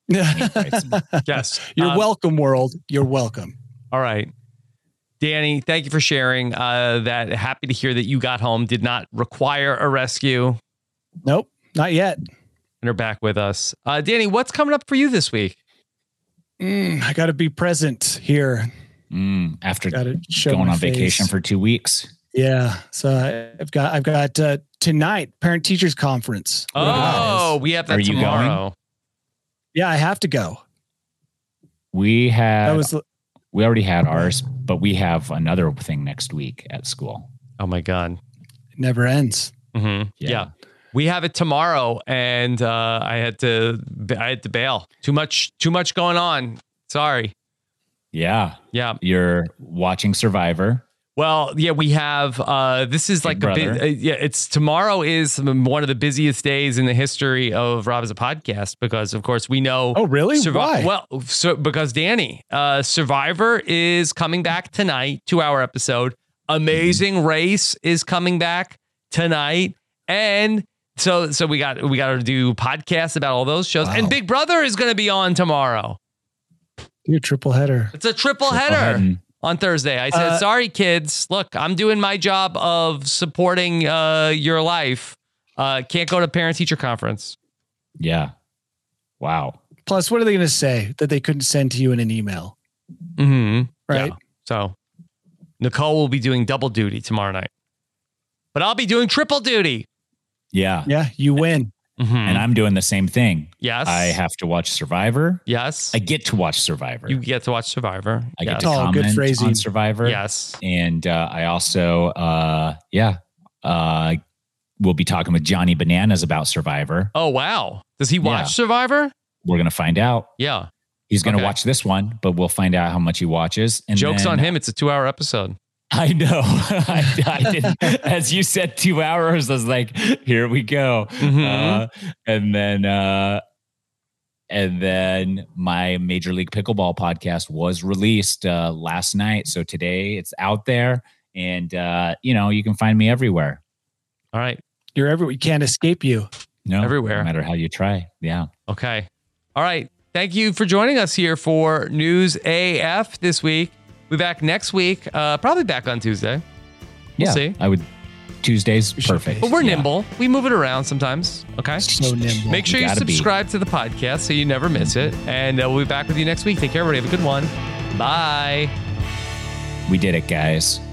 Yes. You're Um, welcome, world. You're welcome. All right. Danny, thank you for sharing uh, that. Happy to hear that you got home, did not require a rescue. Nope, not yet. And are back with us. Uh, Danny, what's coming up for you this week? Mm, I got to be present here. Mm, after Gotta show going my on vacation face. for two weeks. Yeah. So I- I've got, I've got uh, tonight, parent teachers conference. Oh, we have that Are you tomorrow. Yeah, I have to go. We had That was we already had ours, but we have another thing next week at school. Oh my God. it never ends. Mm-hmm. Yeah. Yeah. We have it tomorrow, and uh, I had to I had to bail. Too much too much going on. Sorry. Yeah. Yeah. You're watching Survivor. Well, yeah, we have. Uh, this is like a bit. Brother. Uh, yeah, it's tomorrow is one of the busiest days in the history of Rob as a podcast because, of course, we know. Oh, really? Why? Well, so because Danny, uh, Survivor is coming back tonight, two hour episode. Amazing Race is coming back tonight. And so so we got we got to do podcasts about all those shows. Wow. And Big Brother is going to be on tomorrow. Your triple header. It's a triple, triple header heading. On Thursday. I said, uh, sorry, kids. Look, I'm doing my job of supporting uh, your life. Uh, can't go to parent-teacher conference. Yeah. Wow. Plus, what are they going to say that they couldn't send to you in an email? Mm-hmm. Right. Yeah. So Nicole will be doing double duty tomorrow night. But I'll be doing triple duty. Yeah. Yeah, you win. Mm-hmm. And I'm doing the same thing. Yes. I have to watch Survivor. Yes. I get to watch Survivor. You get to watch Survivor. I yes. get to comment oh, good phrasing. On Survivor. Yes. And uh, I also, uh, yeah, uh, we'll be talking with Johnny Bananas about Survivor. Oh, wow. Does he watch yeah. Survivor? We're going to find out. Yeah. He's going to okay. watch this one, but we'll find out how much he watches. And Joke's then, on him. It's a two hour episode. I know. I, I didn't, as you said, two hours. I was like, here we go. Mm-hmm. Uh, and then, uh, and then my Major League Pickleball podcast was released uh, last night. So today it's out there, and uh, you know you can find me everywhere. All right, you're everywhere. You can't escape you. No, everywhere. No matter how you try. Yeah. Okay. All right. Thank you for joining us here for News A F this week. We'll be back next week. Uh, probably back on Tuesday. We'll yeah, see. I would. Tuesday's perfect. But we're yeah. nimble. We move it around sometimes. Okay. So nimble. Make sure you, you subscribe be. to the podcast so you never miss it. And uh, we'll be back with you next week. Take care, everybody. Have a good one. Bye. We did it, guys.